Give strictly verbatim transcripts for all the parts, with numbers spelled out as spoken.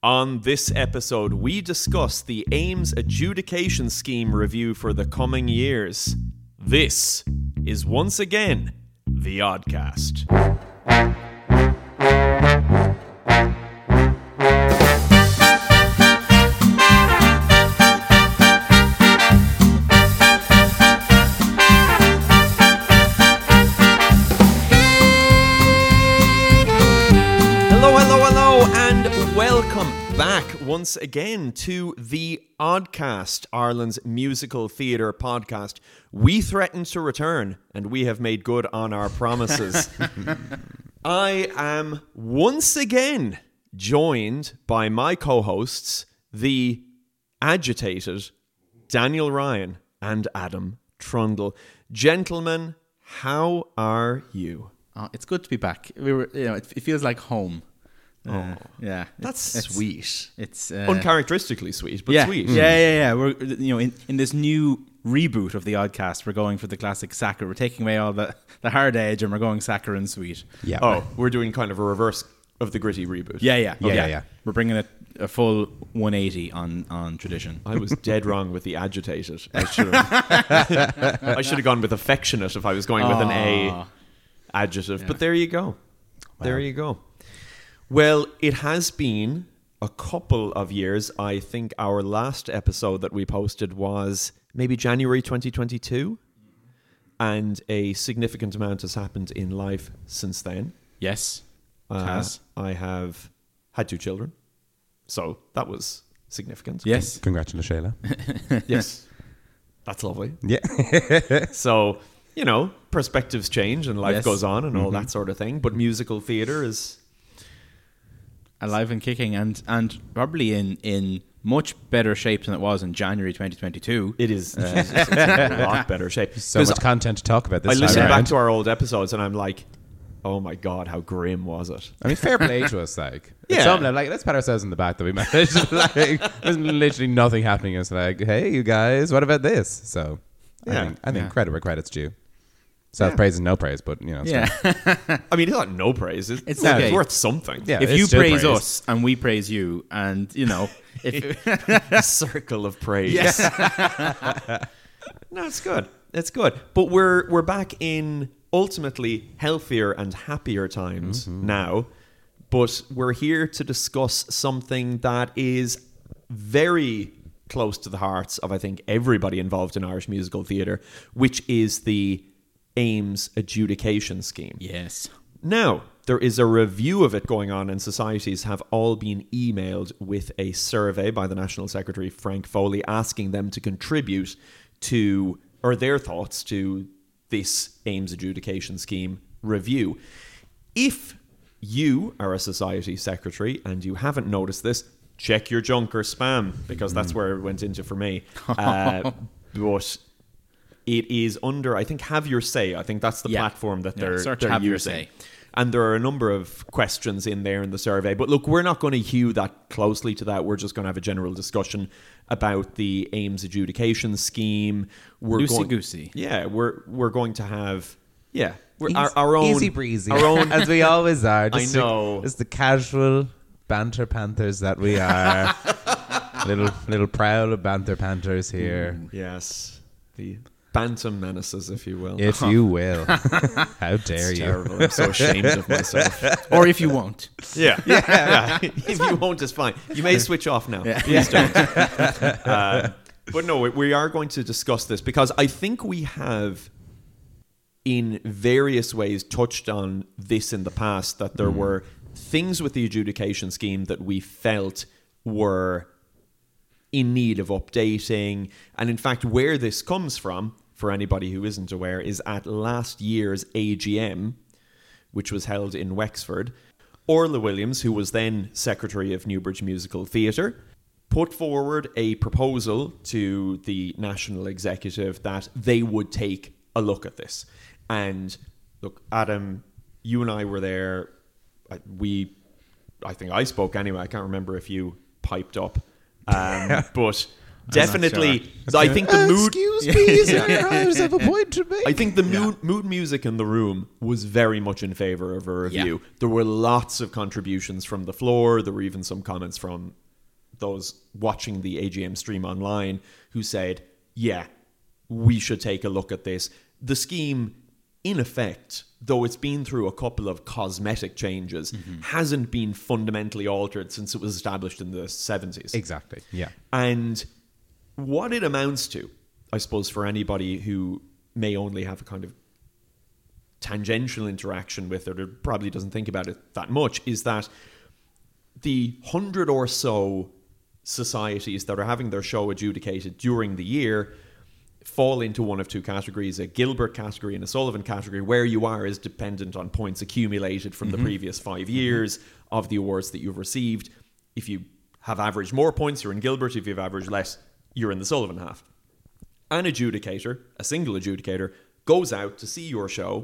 On this episode, we discuss the AIMS adjudication scheme review for the coming years. This is once again the Oddcast. Hello, hello, hello, and welcome back once again to the Oddcast, Ireland's musical theatre podcast. We threatened to return, and we have made good on our promises. I am once again joined by my co-hosts, the agitated Daniel Ryan and Adam Trundle. Gentlemen, how are you? Oh, it's good to be back. We were, you know, it, it feels like home. Uh, Oh, yeah, That's it's, sweet. It's uh, Uncharacteristically sweet, but yeah, sweet. Yeah, yeah, yeah. We're, you know, in, in this new reboot of the Oddcast, we're going for the classic saccharine. We're taking away all the, the hard edge, and we're going saccharine sweet. Yeah. Oh, we're doing kind of a reverse of the gritty reboot. Yeah, yeah, Yeah, yeah, yeah. We're bringing it a full one eighty on on tradition. I was dead wrong with the agitated. I should have. I should have gone with affectionate if I was going with an A Aw. adjective. Yeah. But there you go. There you go. Well, it has been a couple of years. I think our last episode that we posted was maybe January twenty twenty-two, and a significant amount has happened in life since then. Yes, it Uh, has. I have had two children, so that was significant. Yes. Congratulations, Shayla. Yes. That's lovely. Yeah. So, you know, perspectives change and life Yes. goes on and all that sort of thing. But musical theatre is... Alive and kicking, and and probably in in much better shape than it was in January twenty twenty-two. It is Jesus, it's in a lot better shape. So 'Cause much content to talk about this I time listen back around. to our old episodes and I'm like, oh my God, how grim was it? I mean, fair play to us, like. Yeah. Yeah. Some, like, let's pat ourselves in the back that we managed. Like, there's literally nothing happening. It's like, hey, you guys, what about this? So, Yeah. I think, I think Yeah. credit where credit's due. Self-praise is no praise, but, you know. it's Yeah. fine. I mean, it's not no praise. It's, It's it's okay. worth something. Yeah. If it's you still praise, praise. us and we praise you, and you know, if A circle of praise. No, it's good. It's good. But we're we're back in ultimately healthier and happier times now. But we're here to discuss something that is very close to the hearts of, I think, everybody involved in Irish musical theatre, which is the AIMS adjudication scheme. yes, Now, there is a review of it going on, and societies have all been emailed with a survey by the National Secretary, Frank Foley, asking them to contribute to, or their thoughts to, this AIMS adjudication scheme review. If you are a society secretary and you haven't noticed this, check your junk or spam, because that's where it went into for me. Uh, but it is under, I think, Have Your Say. I think that's the Yeah. platform that Yeah, they're, search they're Have Your using. Say. And there are a number of questions in there in the survey. But look, we're not going to hew that closely to that. We're just going to have a general discussion about the AIMS adjudication scheme. We're going, Loosey-goosey. Yeah, we're we're going to have, yeah, we're, Easy- our, our own... Easy breezy. Our own... As we always are. I Just know. The, just the casual banter panthers that we are. little little proud of banter panthers here. Yes, the bantam menaces, if you will. If you will. How dare It's you? terrible. I'm so ashamed of myself. or if you won't. Yeah. yeah. If you won't, it's fine. You may switch off now. Please don't. Uh, but no, we- we are going to discuss this because I think we have, in various ways, touched on this in the past, that there were things with the adjudication scheme that we felt were in need of updating. And in fact, where this comes from, for anybody who isn't aware, is at last year's A G M, which was held in Wexford, Orla Williams, who was then Secretary of Newbridge Musical Theatre, put forward a proposal to the National Executive that they would take a look at this. And look, Adam, you and I were there. I- We, I think I spoke anyway. I can't remember if you piped up. Um, but definitely. I think the mood. Excuse me, sir, I just have a point to make. I think the mood, mood music in the room was very much in favor of a review. Yeah. There were lots of contributions from the floor. There were even some comments from those watching the A G M stream online who said, yeah, we should take a look at this. The scheme, in effect, though it's been through a couple of cosmetic changes, mm-hmm. hasn't been fundamentally altered since it was established in the seventies. Exactly, yeah. And what it amounts to, I suppose, for anybody who may only have a kind of tangential interaction with it or probably doesn't think about it that much, is that the hundred or so societies that are having their show adjudicated during the year fall into one of two categories, a Gilbert category and a Sullivan category. Where you are is dependent on points accumulated from mm-hmm. the previous five years mm-hmm. of the awards that you've received. If you have averaged more points, you're in Gilbert. If you've averaged less, you're in the Sullivan half. An adjudicator, a single adjudicator, goes out to see your show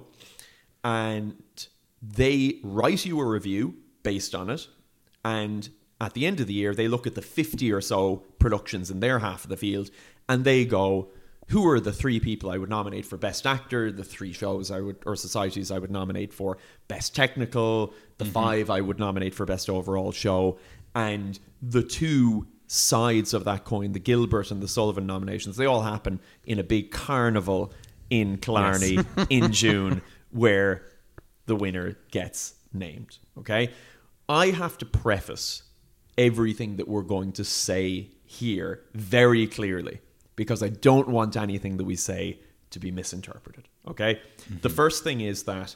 and they write you a review based on it, and at the end of the year they look at the fifty or so productions in their half of the field and they go, who are the three people I would nominate for Best Actor, the three shows I would, or societies I would nominate for Best Technical, the mm-hmm. five I would nominate for Best Overall Show, and the two sides of that coin, the Gilbert and the Sullivan nominations, they all happen in a big carnival in Killarney yes. in June, where the winner gets named. Okay? I have to preface everything that we're going to say here very clearly, because I don't want anything that we say to be misinterpreted, okay? Mm-hmm. The first thing is that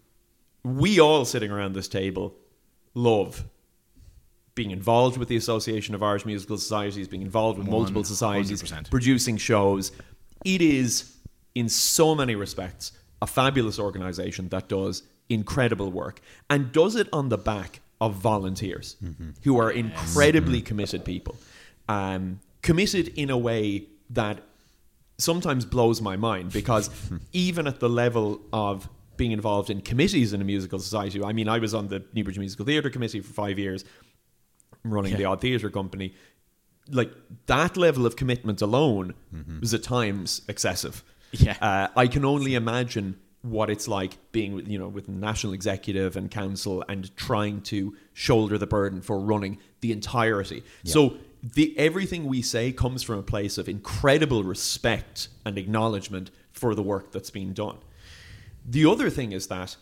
we all sitting around this table love being involved with the Association of Irish Musical Societies, being involved with multiple societies, one hundred percent producing shows. It is, in so many respects, a fabulous organisation that does incredible work and does it on the back of volunteers mm-hmm. who are incredibly yes. committed people. Um, committed in a way that sometimes blows my mind, because even at the level of being involved in committees in a musical society, I mean, I was on the Newbridge Musical Theatre Committee for five years, running yeah. the Odd Theatre Company. Like, that level of commitment alone mm-hmm. was at times excessive. Yeah, uh, I can only imagine what it's like being, you know, with national executive and council and trying to shoulder the burden for running the entirety. Yeah. So the everything we say comes from a place of incredible respect and acknowledgement for the work that's been done. The other thing is that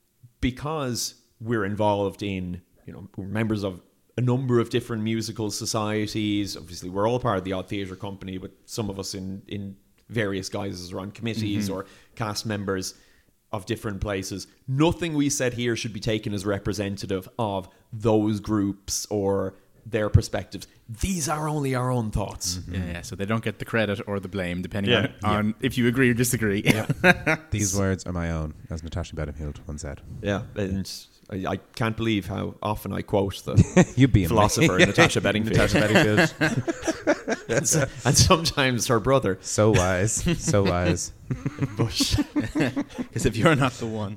because we're involved in, you know, we're members of a number of different musical societies, obviously we're all part of the Odd Theatre Company, but some of us in, in various guises are on committees mm-hmm. or cast members of different places. Nothing we said here should be taken as representative of those groups or their perspectives. These are only our own thoughts. Mm-hmm. Yeah, yeah, so they don't get the credit or the blame, depending yeah. on, on yeah. if you agree or disagree. Yeah. These words are my own, as Natasha Bedingfield once said. Yeah, and I, I can't believe how often I quote the you be philosopher Natasha Bedingfield. Natasha Bedingfield. and, so, and sometimes her brother. So wise, so wise. Bush. Because if you're not the one.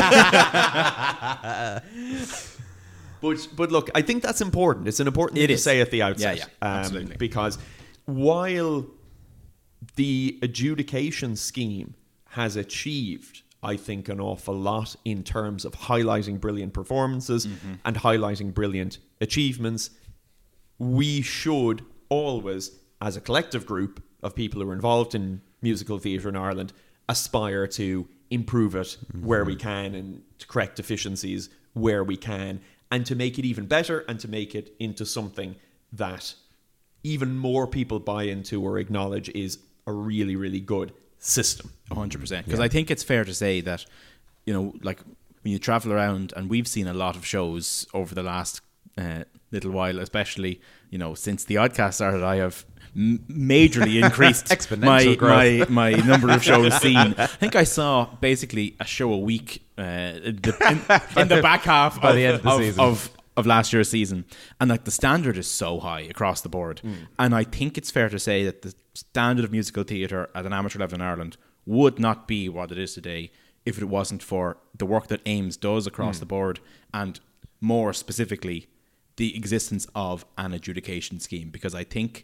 But but look, I think that's important. It's an important it thing is. to say at the outset. Yeah, yeah, um, absolutely. Because while the adjudication scheme has achieved, I think, an awful lot in terms of highlighting brilliant performances mm-hmm. and highlighting brilliant achievements, we should always, as a collective group of people who are involved in musical theatre in Ireland, aspire to improve it mm-hmm. where we can and to correct deficiencies where we can, and to make it even better and to make it into something that even more people buy into or acknowledge is a really, really good system. one hundred percent. Because yeah. I think it's fair to say that, you know, like when you travel around, and we've seen a lot of shows over the last uh, little while, especially, you know, since the Oddcast started, I have m- majorly increased my, my my number of shows seen. I think I saw basically a show a week uh, the, in, in the back half by of, the end of the of, season. of of last year's season, and like the standard is so high across the board. Mm. And I think it's fair to say that the standard of musical theatre at an amateur level in Ireland would not be what it is today if it wasn't for the work that Ames does across mm. the board, and more specifically the existence of an adjudication scheme. Because I think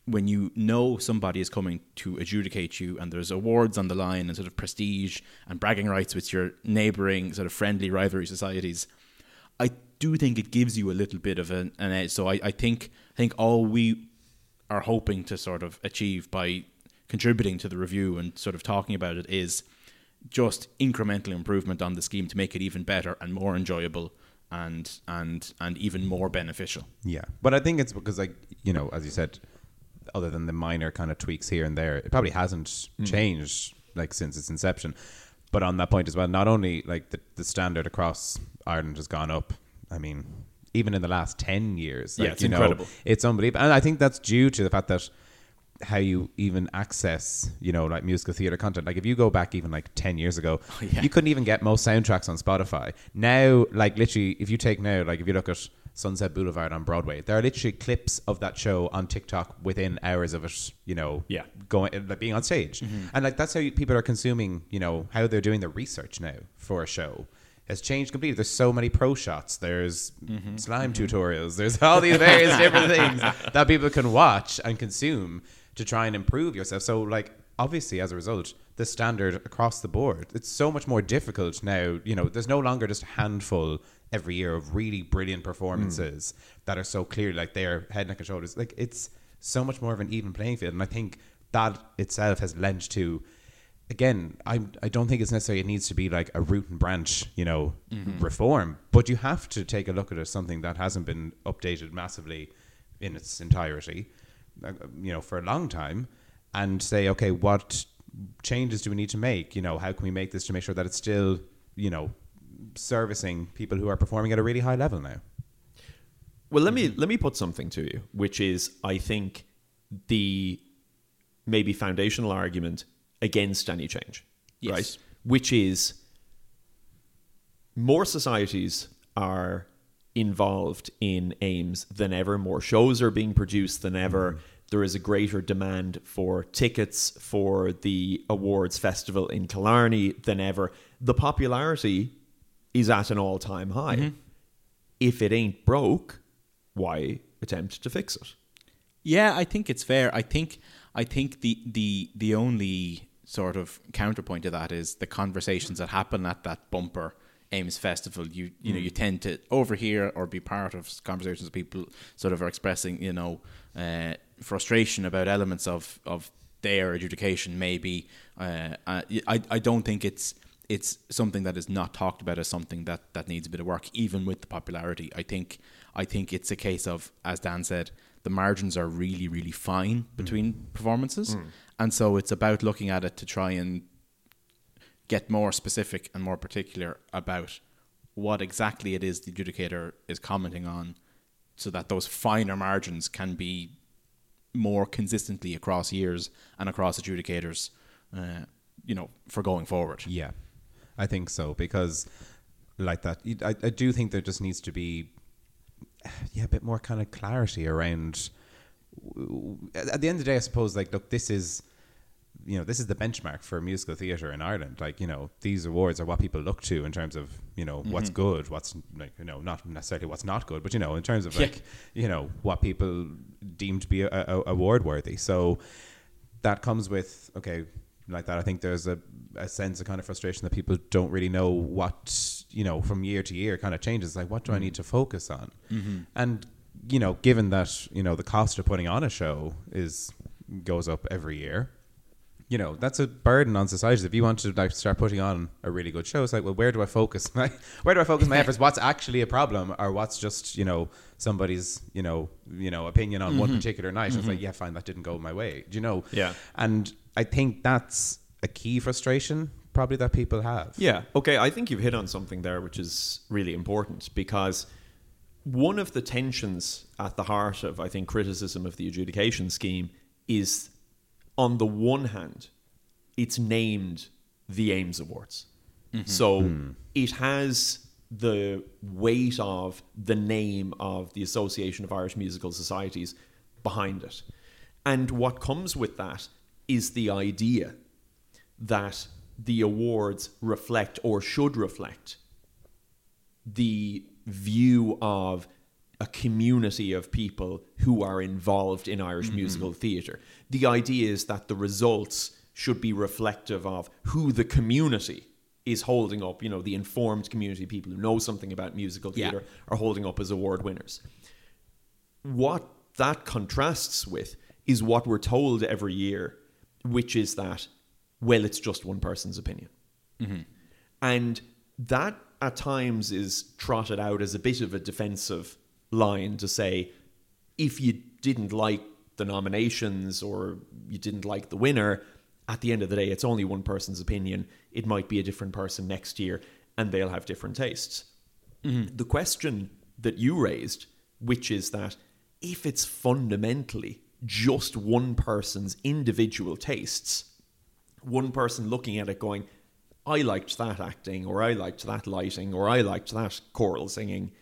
when you know somebody is coming to adjudicate you and there's awards on the line and sort of prestige and bragging rights with your neighbouring sort of friendly rivalry societies, I do think it gives you a little bit of an, an edge. So I, I think I think all we are hoping to sort of achieve by contributing to the review and sort of talking about it is just incremental improvement on the scheme to make it even better and more enjoyable and and and even more beneficial. Yeah, but I think it's because, like, you know, as you said, other than the minor kind of tweaks here and there, it probably hasn't mm. changed like since its inception. But on that point as well, not only like the, the standard across Ireland has gone up, I mean, even in the last ten years, like, yeah, it's you know, incredible. It's unbelievable. And I think that's due to the fact that how you even access, you know, like musical theatre content. Like if you go back even like ten years ago, oh, yeah. you couldn't even get most soundtracks on Spotify. Now, like literally, if you take now, like if you look at Sunset Boulevard on Broadway, there are literally clips of that show on TikTok within hours of it, you know, yeah. going, like being on stage. Mm-hmm. And like that's how you, people are consuming, you know, how they're doing the research now for a show. Has changed completely. There's so many pro shots. There's mm-hmm. slime mm-hmm. tutorials. There's all these various different things that people can watch and consume to try and improve yourself. So, like, obviously, as a result, the standard across the board, it's so much more difficult now. You know, there's no longer just a handful every year of really brilliant performances mm. that are so clear, like they're head, neck, and shoulders. Like, it's so much more of an even playing field. And I think that itself has lent to, again, I I don't think it's necessarily it needs to be like a root and branch, you know, mm-hmm. reform. But you have to take a look at it as something that hasn't been updated massively in its entirety, you know, for a long time, and say, okay, what changes do we need to make? You know, how can we make this to make sure that it's still, you know, servicing people who are performing at a really high level now? Well, let me let me put something to you, which is, I think, the maybe foundational argument against any change, yes. right? Which is more societies are involved in AIMS than ever. More shows are being produced than ever. Mm-hmm. There is a greater demand for tickets for the awards festival in Killarney than ever. The popularity is at an all-time high. Mm-hmm. If it ain't broke, why attempt to fix it? Yeah, I think it's fair. I think I think the the the only sort of counterpoint to that is the conversations that happen at that bumper AIMS festival. You you mm. know you tend to overhear or be part of conversations of people sort of are expressing, you know, uh, frustration about elements of, of their adjudication. Maybe uh, I I don't think it's it's something that is not talked about as something that, that needs a bit of work, even with the popularity. I think I think it's a case of, as Dan said, the margins are really, really fine between mm. performances. Mm. And so it's about looking at it to try and get more specific and more particular about what exactly it is the adjudicator is commenting on, so that those finer margins can be more consistently across years and across adjudicators, uh, you know, for going forward. Yeah, I think so, because like that, I, I do think there just needs to be yeah, a bit more kind of clarity around. At the end of the day, I suppose, like, look, this is, you know, this is the benchmark for musical theatre in Ireland. Like, you know, these awards are what people look to in terms of, you know, mm-hmm. what's good, what's, like, you know, not necessarily what's not good, but, you know, in terms of, like, yeah. you know, what people deem to be a, a, award worthy. So that comes with, okay, like that, I think there's a, a sense of kind of frustration that people don't really know what, you know, from year to year kind of changes. Like, what do mm-hmm. I need to focus on? Mm-hmm. And, you know, given that, you know, the cost of putting on a show is goes up every year, you know, that's a burden on society. If you want to, like, start putting on a really good show, it's like, well, where do I focus my where do I focus my efforts? What's actually a problem, or what's just, you know, somebody's, you know, you know, opinion on mm-hmm. one particular night? Mm-hmm. It's like, yeah, fine, that didn't go my way. Do you know? Yeah. And I think that's a key frustration probably that people have. Yeah. Okay, I think you've hit on something there which is really important, because one of the tensions at the heart of, I think, criticism of the adjudication scheme is, on the one hand, it's named the AIMS Awards. Mm-hmm. So mm. it has the weight of the name of the Association of Irish Musical Societies behind it. And what comes with that is the idea that the awards reflect, or should reflect, the view of a community of people who are involved in Irish mm-hmm. musical theatre. The idea is that the results should be reflective of who the community is holding up, you know, the informed community, people who know something about musical theatre yeah. are holding up as award winners. What that contrasts with is what we're told every year, which is that, well, it's just one person's opinion. Mm-hmm. And that at times is trotted out as a bit of a defensive line to say, if you didn't like the nominations or you didn't like the winner, at the end of the day, it's only one person's opinion. It might be a different person next year and they'll have different tastes. Mm-hmm. The question that you raised, which is that if it's fundamentally just one person's individual tastes, one person looking at it going, I liked that acting, or I liked that lighting, or I liked that choral singing,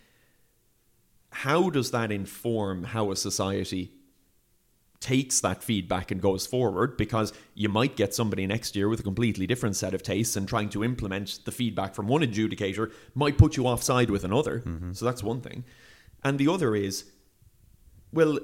how does that inform how a society takes that feedback and goes forward? Because you might get somebody next year with a completely different set of tastes, and trying to implement the feedback from one adjudicator might put you offside with another. Mm-hmm. So that's one thing. And the other is, well,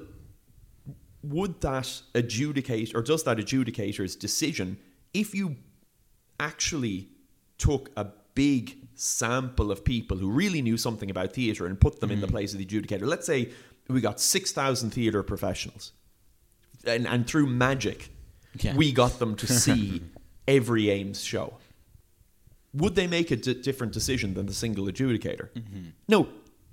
would that adjudicate, or does that adjudicator's decision, if you actually took a big sample of people who really knew something about theatre and put them mm-hmm. in the place of the adjudicator, let's say we got six thousand theatre professionals, and, and through magic yeah. we got them to see every Ames show, would they make a d- different decision than the single adjudicator? Mm-hmm. No.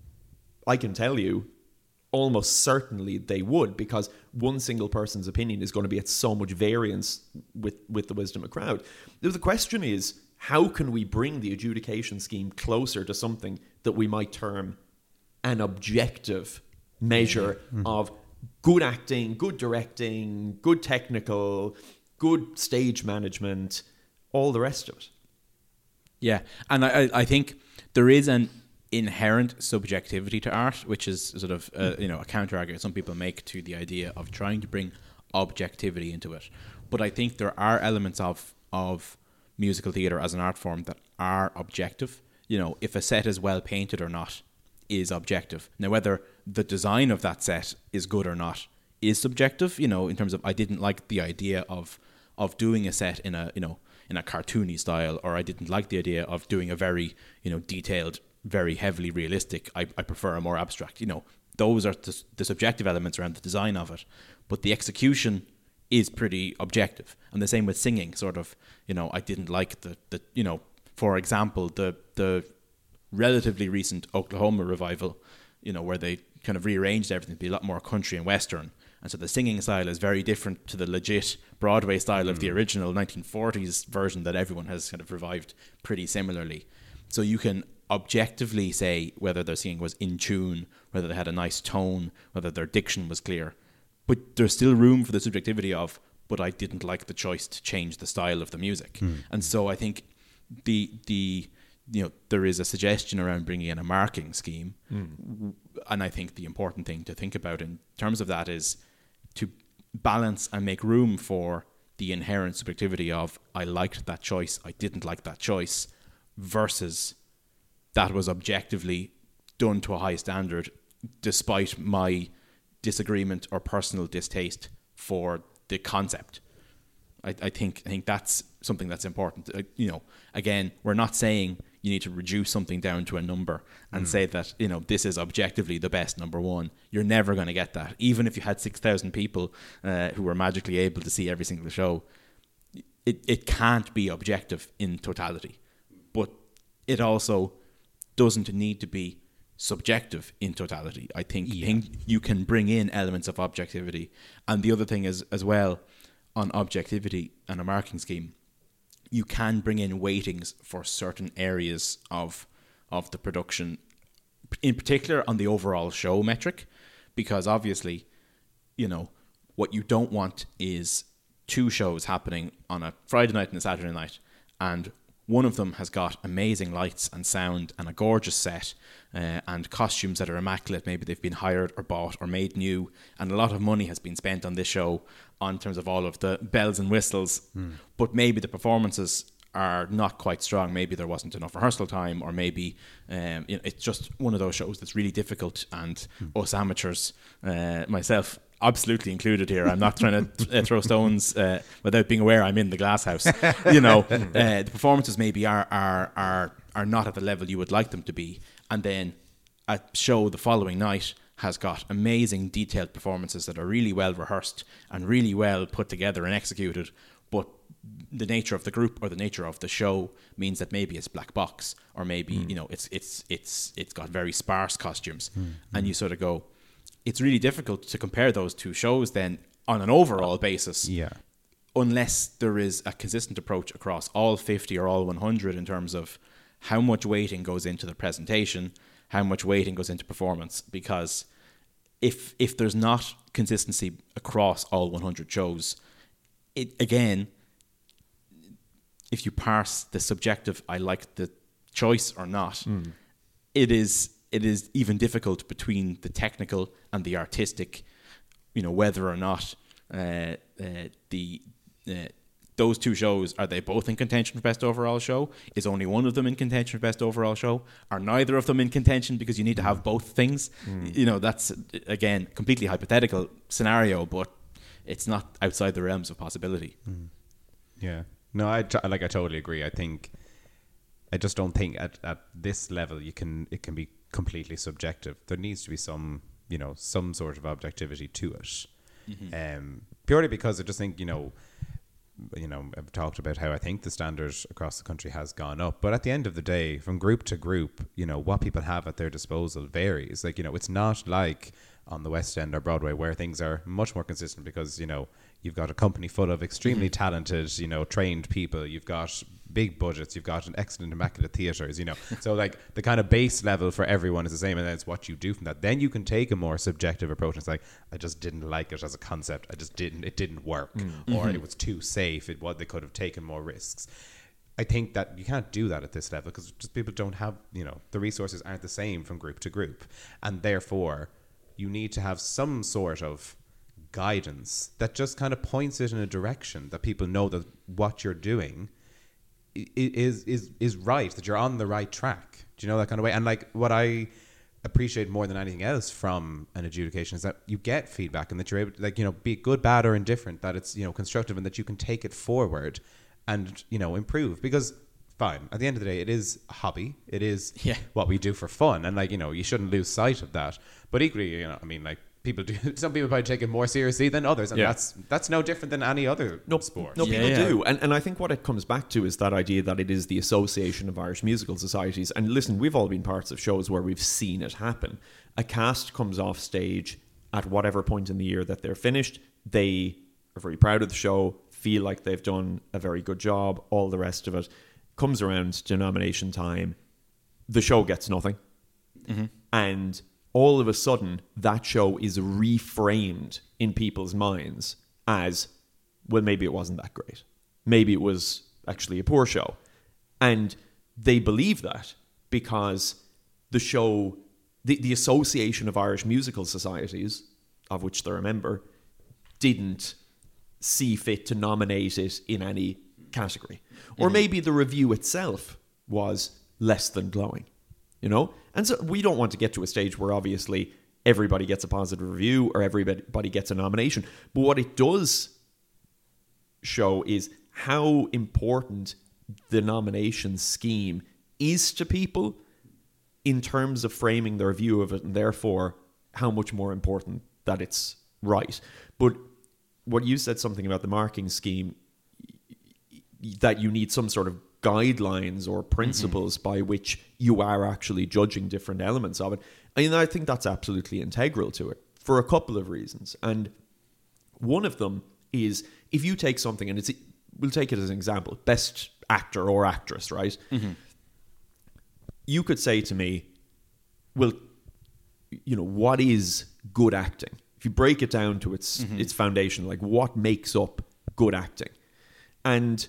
I can tell you, almost certainly they would, because one single person's opinion is going to be at so much variance with, with the wisdom of crowd. The question is, how can we bring the adjudication scheme closer to something that we might term an objective measure mm-hmm. of good acting, good directing, good technical, good stage management, all the rest of it? Yeah, and I, I think there is an inherent subjectivity to art, which is sort of uh, you know a counter argument some people make to the idea of trying to bring objectivity into it. But I think there are elements of of musical theatre as an art form that are objective. You know, if a set is well painted or not is objective. Now, whether the design of that set is good or not is subjective. You know, in terms of, I didn't like the idea of of doing a set in a you know in a cartoony style, or I didn't like the idea of doing a very you know detailed, very heavily realistic. I, I prefer a more abstract. You know, those are the, the subjective elements around the design of it, but the execution is pretty objective. And the same with singing. Sort of, you know, I didn't like the the you know, for example, the the relatively recent Oklahoma revival, you know, where they kind of rearranged everything to be a lot more country and western. And so the singing style is very different to the legit Broadway style mm. of the original nineteen forties version that everyone has kind of revived pretty similarly. So you can objectively say whether their singing was in tune, whether they had a nice tone, whether their diction was clear. But there's still room for the subjectivity of, but I didn't like the choice to change the style of the music. Mm. And so I think the the you know there is a suggestion around bringing in a marking scheme. Mm. And I think the important thing to think about in terms of that is to balance and make room for the inherent subjectivity of, I liked that choice, I didn't like that choice, versus that was objectively done to a high standard despite my disagreement or personal distaste for the concept. I, I think I think that's something that's important. Uh, you know, again, we're not saying you need to reduce something down to a number and mm. say that, you know, this is objectively the best number one. You're never going to get that. Even if you had six thousand people uh, who were magically able to see every single show, it, it can't be objective in totality. But it also doesn't need to be subjective in totality. I think, yeah. think you can bring in elements of objectivity. And the other thing is, as well, on objectivity and a marking scheme, you can bring in weightings for certain areas of of the production, in particular on the overall show metric, because obviously, you know, what you don't want is two shows happening on a Friday night and a Saturday night, and one of them has got amazing lights and sound and a gorgeous set uh, and costumes that are immaculate. Maybe they've been hired or bought or made new, and a lot of money has been spent on this show on terms of all of the bells and whistles. Mm. But maybe the performances are not quite strong. Maybe there wasn't enough rehearsal time, or maybe um, you know, it's just one of those shows that's really difficult. And mm. us amateurs, uh, myself absolutely included here, I'm not trying to uh, throw stones uh, without being aware I'm in the glass house. You know, uh, the performances maybe are are are are not at the level you would like them to be, and then a show the following night has got amazing detailed performances that are really well rehearsed and really well put together and executed, but the nature of the group or the nature of the show means that maybe it's black box, or maybe mm. you know it's it's it's it's got very sparse costumes, mm. and you sort of go, it's really difficult to compare those two shows then on an overall basis, yeah, unless there is a consistent approach across all fifty or all one hundred in terms of how much weighting goes into the presentation, how much weighting goes into performance. Because if if there's not consistency across all one hundred shows, it again, if you parse the subjective, I like the choice or not, mm. it is it is even difficult between the technical and the artistic, you know, whether or not uh, uh, the uh, those two shows, are they both in contention for best overall show? Is only one of them in contention for best overall show? Are neither of them in contention? Because you need to have both things. Mm. You know, that's, again, completely hypothetical scenario, but it's not outside the realms of possibility. Mm. Yeah. No, I t- like I totally agree. I think I just don't think at, at this level you can it can be completely subjective. There needs to be some, you know, some sort of objectivity to it. Mm-hmm. Um, purely because I just think, you know, you know, I've talked about how I think the standard across the country has gone up, but at the end of the day, from group to group, you know, what people have at their disposal varies. Like, you know, it's not like on the West End or Broadway where things are much more consistent because, you know, you've got a company full of extremely mm-hmm. talented, you know, trained people. You've got big budgets. You've got an excellent, immaculate theatres, you know. So, like, the kind of base level for everyone is the same, and then it's what you do from that. Then you can take a more subjective approach. It's like, I just didn't like it as a concept. I just didn't. It didn't work. Mm-hmm. Or it was too safe. It was, they could have taken more risks. I think that you can't do that at this level because just people don't have, you know, the resources aren't the same from group to group. And therefore, you need to have some sort of guidance that just kind of points it in a direction that people know that what you're doing is is is right, that you're on the right track. Do you know, that kind of way? And like what I appreciate more than anything else from an adjudication is that you get feedback and that you're able to, like, you know, be good, bad or indifferent, that it's, you know, constructive and that you can take it forward and, you know, improve. Because fine, at the end of the day, it is a hobby. It is yeah. what we do for fun, and like, you know, you shouldn't lose sight of that. But equally, you know, I mean, like, people do. Some people probably take it more seriously than others, and yeah. that's that's no different than any other no, sport. No, yeah, people yeah. do, and and I think what it comes back to is that idea that it is the Association of Irish Musical Societies. And listen, we've all been parts of shows where we've seen it happen. A cast comes off stage at whatever point in the year that they're finished. They are very proud of the show, feel like they've done a very good job. All the rest of it comes around to nomination time, the show gets nothing, mm-hmm. and all of a sudden, that show is reframed in people's minds as, well, maybe it wasn't that great. Maybe it was actually a poor show. And they believe that because the show, the, the Association of Irish Musical Societies, of which they're a member, didn't see fit to nominate it in any category. Or mm-hmm. maybe the review itself was less than glowing. You know? And so we don't want to get to a stage where obviously everybody gets a positive review or everybody gets a nomination. But what it does show is how important the nomination scheme is to people in terms of framing their view of it, and therefore how much more important that it's right. But what you said something about the marking scheme, that you need some sort of guidelines or principles mm-hmm. by which you are actually judging different elements of it. I mean, I think that's absolutely integral to it for a couple of reasons. And one of them is if you take something, and it's, we'll take it as an example, best actor or actress, right? Mm-hmm. You could say to me, well, you know, what is good acting? If you break it down to its mm-hmm. its foundation, like what makes up good acting? And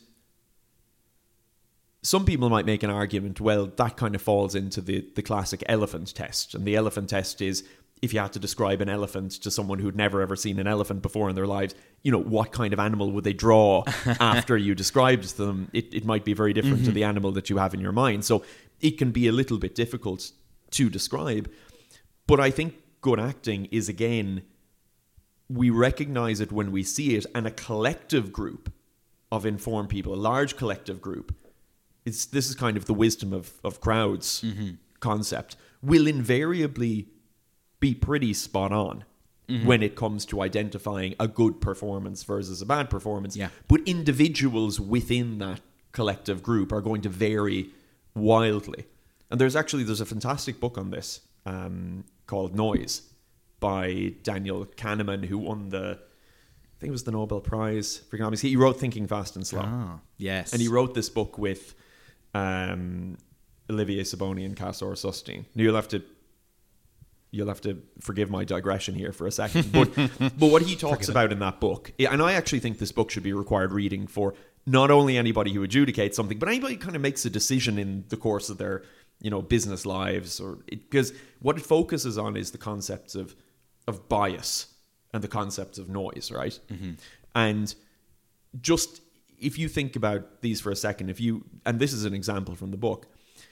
some people might make an argument, well, that kind of falls into the, the classic elephant test. And the elephant test is, if you had to describe an elephant to someone who'd never ever seen an elephant before in their lives, you know, what kind of animal would they draw after you described them? It, it might be very different mm-hmm. to the animal that you have in your mind. So it can be a little bit difficult to describe. But I think good acting is, again, we recognize it when we see it, and a collective group of informed people, a large collective group, it's, this is kind of the wisdom of, of crowds mm-hmm. concept, will invariably be pretty spot on mm-hmm. when it comes to identifying a good performance versus a bad performance. Yeah. But individuals within that collective group are going to vary wildly. And there's actually, there's a fantastic book on this um, called Noise by Daniel Kahneman, who won the, I think it was the Nobel Prize for economics. He wrote Thinking Fast and Slow. Oh, yes. And he wrote this book with um, Olivier Saboni and Kassor Sustein. You'll have to You'll have to forgive my digression here for a second. But but what he talks about in that book, and I actually think this book should be required reading for not only anybody who adjudicates something, but anybody who kind of makes a decision in the course of their, you know, business lives, or because what it focuses on is the concepts of of bias and the concepts of noise, right? Mm-hmm. And just if you think about these for a second, if you, and this is an example from the book,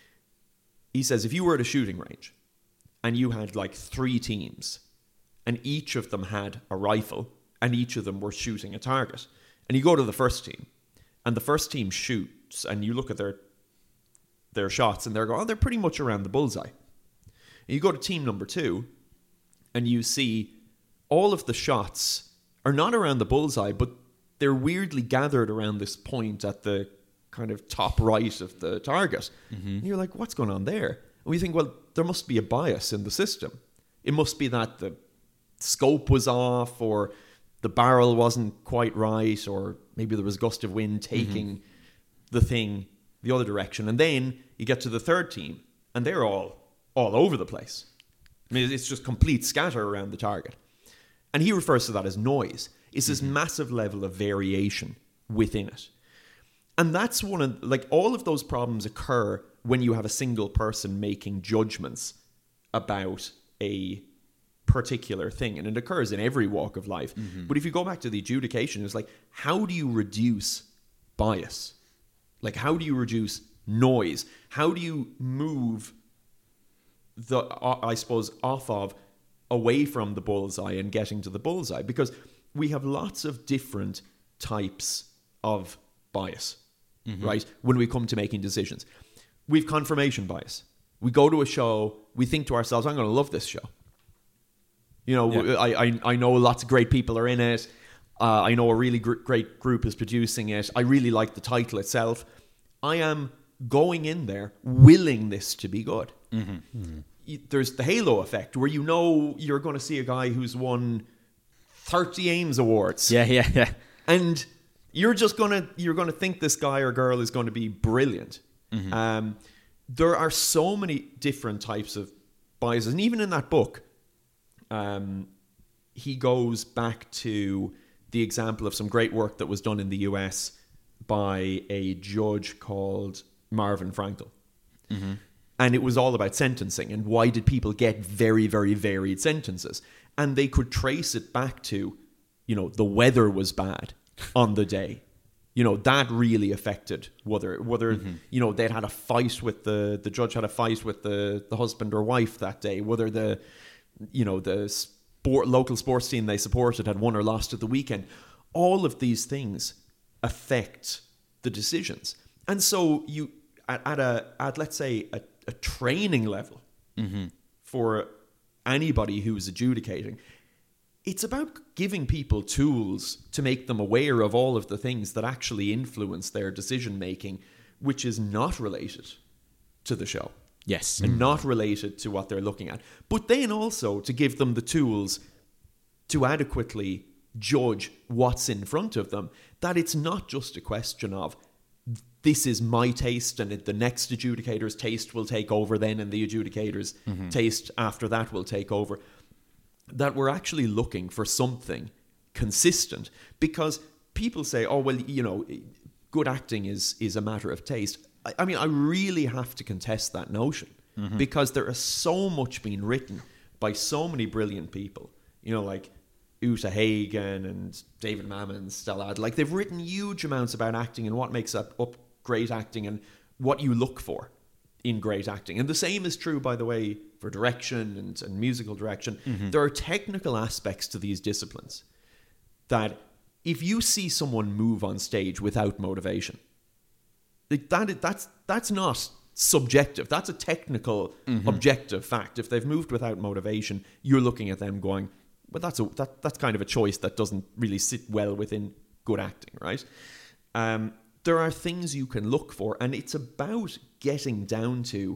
he says if you were at a shooting range and you had like three teams and each of them had a rifle and each of them were shooting a target, and you go to the first team and the first team shoots and you look at their their shots and they're going, oh, they're pretty much around the bullseye. And you go to team number two and you see all of the shots are not around the bullseye, but they're weirdly gathered around this point at the kind of top right of the target. Mm-hmm. And you're like, what's going on there? And we think, well, there must be a bias in the system. It must be that the scope was off, or the barrel wasn't quite right, or maybe there was a gust of wind taking mm-hmm. the thing the other direction. And then you get to the third team and they're all all over the place. I mean, it's just complete scatter around the target. And he refers to that as noise. It's this mm-hmm. massive level of variation within it. And that's one of, like, all of those problems occur when you have a single person making judgments about a particular thing. And it occurs in every walk of life. Mm-hmm. But if you go back to the adjudication, it's like, how do you reduce bias? Like, how do you reduce noise? How do you move the, uh, I suppose, off of, away from the bullseye and getting to the bullseye? Because we have lots of different types of bias, mm-hmm. right? When we come to making decisions. We've confirmation bias. We go to a show, we think to ourselves, I'm going to love this show. You know, yeah. I, I I know lots of great people are in it. Uh, I know a really gr- great group is producing it. I really like the title itself. I am going in there willing this to be good. Mm-hmm. Mm-hmm. There's the halo effect where you know you're going to see a guy who's won thirty Ames Awards. Yeah, yeah, yeah. And you're just going to you're going to think this guy or girl is going to be brilliant. Mm-hmm. Um, there are so many different types of biases. And even in that book, um, he goes back to the example of some great work that was done in the U S by a judge called Marvin Frankel. Mm-hmm. And it was all about sentencing and why did people get very, very varied sentences. And they could trace it back to, you know, the weather was bad on the day. You know, that really affected whether, whether mm-hmm. you know, they'd had a fight with the, the judge had a fight with the, the husband or wife that day, whether the, you know, the sport, local sports team they supported had won or lost at the weekend. All of these things affect the decisions. And so you, at, at a, at let's say a, a training level mm-hmm. for anybody who's adjudicating, it's about giving people tools to make them aware of all of the things that actually influence their decision making, which is not related to the show. Yes. And mm. not related to what they're looking at. But then also to give them the tools to adequately judge what's in front of them, that it's not just a question of this is my taste and the next adjudicator's taste will take over then and the adjudicator's mm-hmm. taste after that will take over. That we're actually looking for something consistent, because people say, oh, well, you know, good acting is is a matter of taste. I, I mean, I really have to contest that notion mm-hmm. because there is so much being written by so many brilliant people. You know, like Uta Hagen and David Mamet, Stella. Like, they've written huge amounts about acting and what makes up, up great acting and what you look for in great acting. And the same is true, by the way, for direction and, and musical direction. Mm-hmm. There are technical aspects to these disciplines that if you see someone move on stage without motivation, like that, that's, that's not subjective. That's a technical, mm-hmm. objective fact. If they've moved without motivation, you're looking at them going, well, that's a, that, that's kind of a choice that doesn't really sit well within good acting, right? Um, there are things you can look for, and it's about getting down to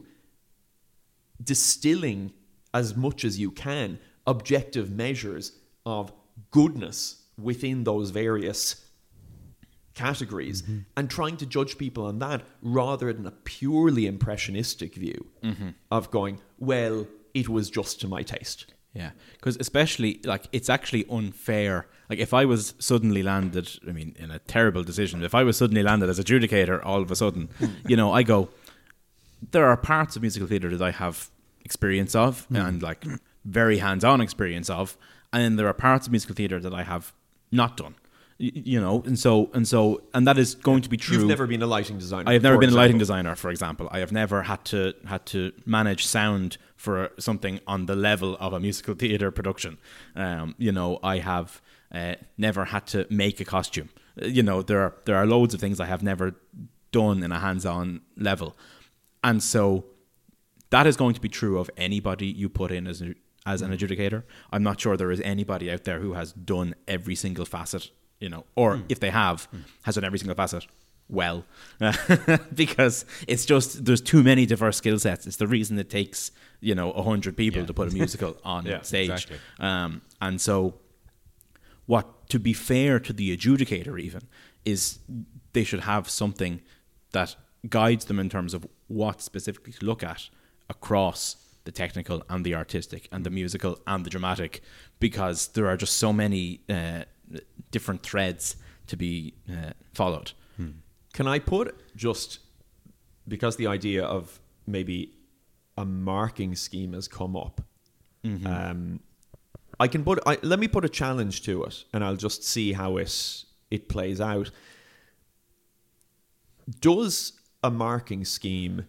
distilling as much as you can objective measures of goodness within those various categories, mm-hmm. and trying to judge people on that rather than a purely impressionistic view mm-hmm. of going, well, it was just to my taste. Yeah, because especially, like, it's actually unfair. Like, if I was suddenly landed, I mean, in a terrible decision, if I was suddenly landed as adjudicator all of a sudden, you know, I go, there are parts of musical theatre that I have experience of mm. and, like, very hands-on experience of, and then there are parts of musical theatre that I have not done. You know, and so and so and that is going to be true. You've never been a lighting designer. I have never been example. a lighting designer, for example. I have never had to had to manage sound for something on the level of a musical theatre production. Um, you know, I have uh, never had to make a costume. You know, there are there are loads of things I have never done in a hands-on level, and so that is going to be true of anybody you put in as a, as an adjudicator. I'm not sure there is anybody out there who has done every single facet. You know, or mm. if they have, mm. has done every single facet well, because it's just, there's too many diverse skill sets. It's the reason it takes, you know, a hundred people yeah. to put a musical on yeah, stage. Exactly. Um, and so what, to be fair to the adjudicator even, is they should have something that guides them in terms of what specifically to look at across the technical and the artistic and the musical and the dramatic, because there are just so many uh, different threads to be uh, followed. Hmm. Can I put just, because the idea of maybe a marking scheme has come up, mm-hmm. um, I can put, I, let me put a challenge to it, and I'll just see how it, it plays out. Does a marking scheme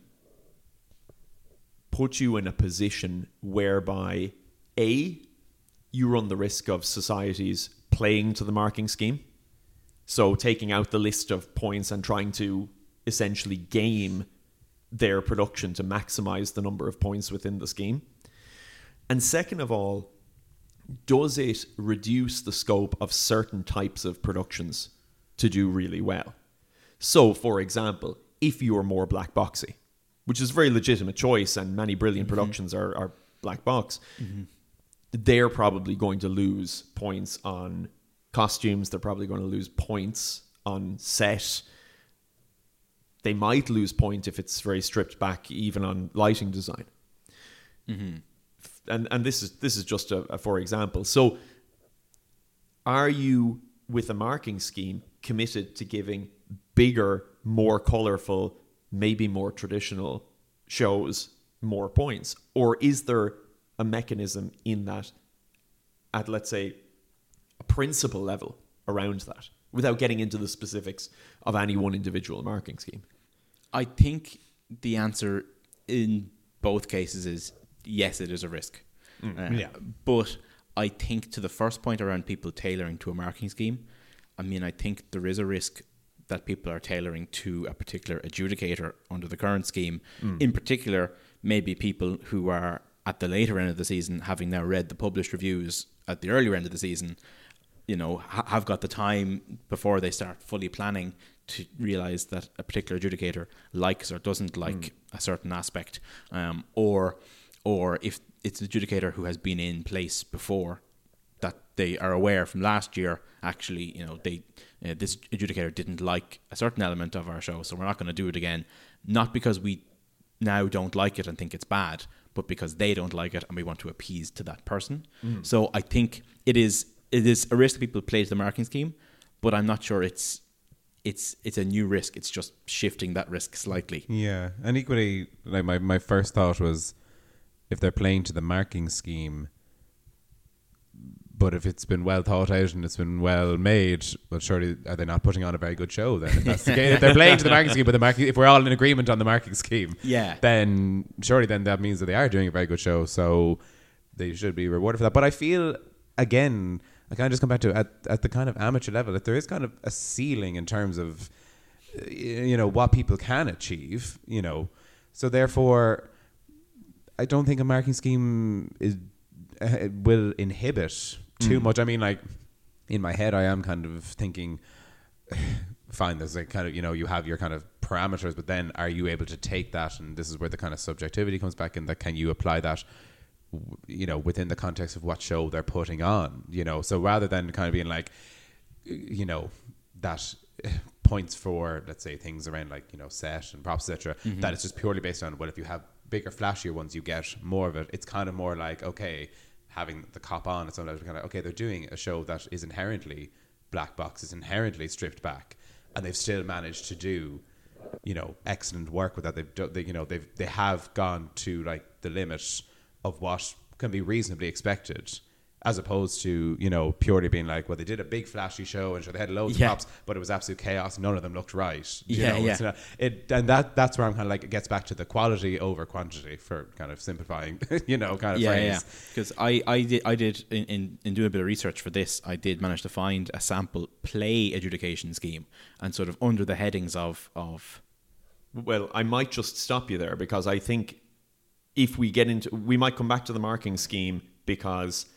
put you in a position whereby, A, you run the risk of societies playing to the marking scheme, so taking out the list of points and trying to essentially game their production to maximize the number of points within the scheme? And second of all, does it reduce the scope of certain types of productions to do really well? So, for example, if you're more black boxy, which is a very legitimate choice, and many brilliant mm-hmm. productions are, are black box, mm-hmm. they're probably going to lose points on costumes. They're probably going to lose points on set. They might lose points if it's very stripped back, even on lighting design. Mm-hmm. And and this is this is just a, a for example. So, are you, with a marking scheme, committed to giving bigger, more colourful, maybe more traditional shows more points? Or is there a mechanism in that, at, let's say, a principle level around that, without getting into the specifics of any one individual marking scheme? I think the answer in both cases is yes, it is a risk. Mm, uh, yeah. But I think, to the first point around people tailoring to a marking scheme, I mean, I think there is a risk that people are tailoring to a particular adjudicator under the current scheme. Mm. In particular, maybe people who are at the later end of the season, having now read the published reviews at the earlier end of the season, you know, ha- have got the time before they start fully planning to realise that a particular adjudicator likes or doesn't like mm. a certain aspect, um, or or if it's an adjudicator who has been in place before, that they are aware from last year, actually, you know, they uh, this adjudicator didn't like a certain element of our show, so we're not going to do it again. Not because we now don't like it and think it's bad, but because they don't like it and we want to appease to that person. Mm. So I think it is it is a risk people play to the marking scheme, but I'm not sure it's it's it's a new risk. It's just shifting that risk slightly. Yeah, and equally, like my, my first thought was, if they're playing to the marking scheme, but if it's been well thought out and it's been well made, well, surely are they not putting on a very good show then? If that's the case, if they're playing to the marking scheme, but the marking, if we're all in agreement on the marking scheme, yeah, then surely then that means that they are doing a very good show. So they should be rewarded for that. But I feel, again, I kind of just come back to at at the kind of amateur level, that there is kind of a ceiling in terms of, you know, what people can achieve. You know, so therefore, I don't think a marking scheme is uh, will inhibit too mm. much. I mean, like, in my head, I am kind of thinking, fine, there's like kind of, you know, you have your kind of parameters, but then are you able to take that, and this is where the kind of subjectivity comes back in, that can you apply that, you know, within the context of what show they're putting on, you know? So rather than kind of being like, you know, that points for, let's say, things around like, you know, set and props, et cetera, mm-hmm. that it's just purely based on, well, if you have bigger, flashier ones, you get more of it. It's kind of more like, okay, having the cop on, it's kind of like, okay, they're doing a show that is inherently black box, is inherently stripped back, and they've still managed to do, you know, excellent work with that. They've, do, they, you know, they've they have gone to like the limit of what can be reasonably expected, as opposed to, you know, purely being like, well, they did a big flashy show and sure they had loads yeah. of props, but it was absolute chaos. None of them looked right. Yeah, you know, yeah. It's not, it, and that that's where I'm kind of like, it gets back to the quality over quantity, for kind of simplifying, you know, kind of yeah, phrase. Yeah, because I, I did, I did in, in, in doing a bit of research for this, I did manage to find a sample play adjudication scheme, and sort of under the headings of... of well, I might just stop you there, because I think if we get into... We might come back to the marking scheme, because